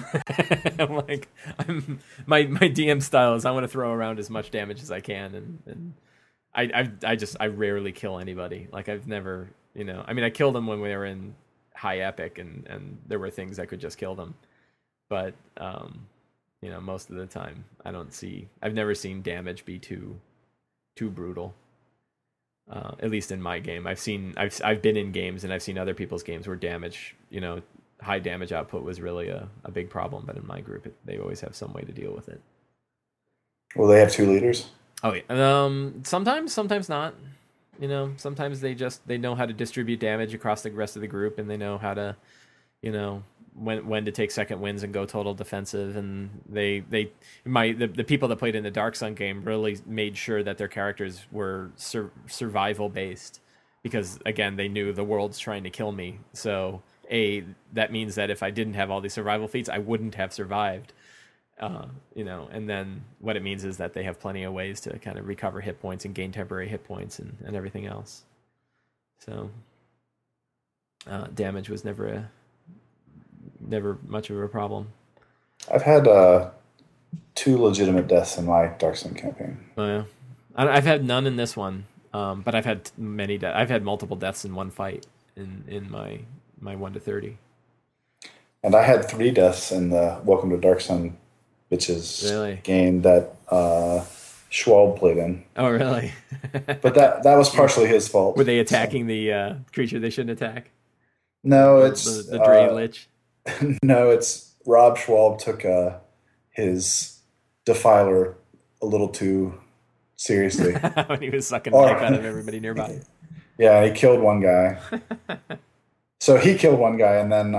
My DM style is I want to throw around as much damage as I can, and I rarely kill anybody. Like I've never, you know, I mean I killed them when we were in high epic, and there were things that could just kill them, but you know, most of the time I've never seen damage be too brutal. At least in my game, I've been in games and I've seen other people's games where damage, you know, high damage output was really a big problem, but in my group, they always have some way to deal with it. Will they have 2 leaders? Oh yeah. Sometimes not. You know, sometimes they know how to distribute damage across the rest of the group, and they know how to, you know, when to take second wins and go total defensive. And the people that played in the Dark Sun game really made sure that their characters were survival based, because again, they knew the world's trying to kill me. So that means that if I didn't have all these survival feats, I wouldn't have survived. You know, and then what it means is that they have plenty of ways to kind of recover hit points and gain temporary hit points and everything else. So damage was never much of a problem. I've had 2 legitimate deaths in my Dark Sun campaign. Oh yeah, I've had none in this one, but I've had many. I've had multiple deaths in one fight in my 1 to 30. And I had 3 deaths in the Welcome to Dark Sun bitches game that Schwab played in. Oh really? But that was partially his fault. Were they attacking the creature they shouldn't attack? No, it's the Dray Lich. No, it's Rob Schwab took his Defiler a little too seriously. When he was sucking life out of everybody nearby. Yeah, he killed one guy. So he killed one guy, and then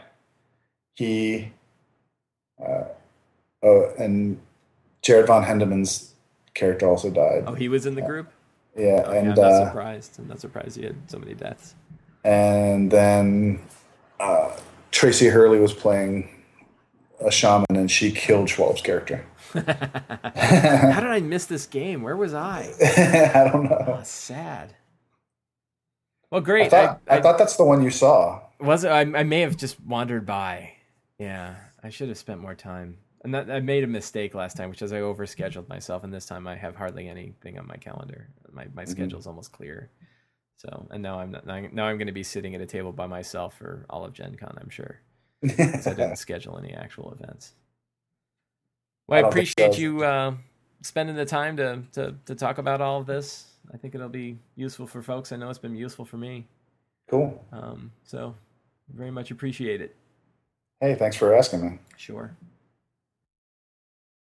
and Jared Von Hendemann's character also died. Oh, he was in the group? Yeah, oh, and yeah, I'm not surprised. I'm not surprised he had so many deaths. And then Tracy Hurley was playing a shaman, and she killed Schwab's character. How did I miss this game? Where was I? I don't know. Oh, sad. Well, great. I thought that's the one you saw. Was it? I may have just wandered by. Yeah, I should have spent more time. And I made a mistake last time, which is I overscheduled myself, and this time I have hardly anything on my calendar. My schedule's almost clear. So, and now I'm going to be sitting at a table by myself for all of Gen Con, I'm sure, because I didn't schedule any actual events. Well, I appreciate you spending the time to talk about all of this. I think it'll be useful for folks. I know it's been useful for me. Cool. So very much appreciate it. Hey, thanks for asking me. Sure.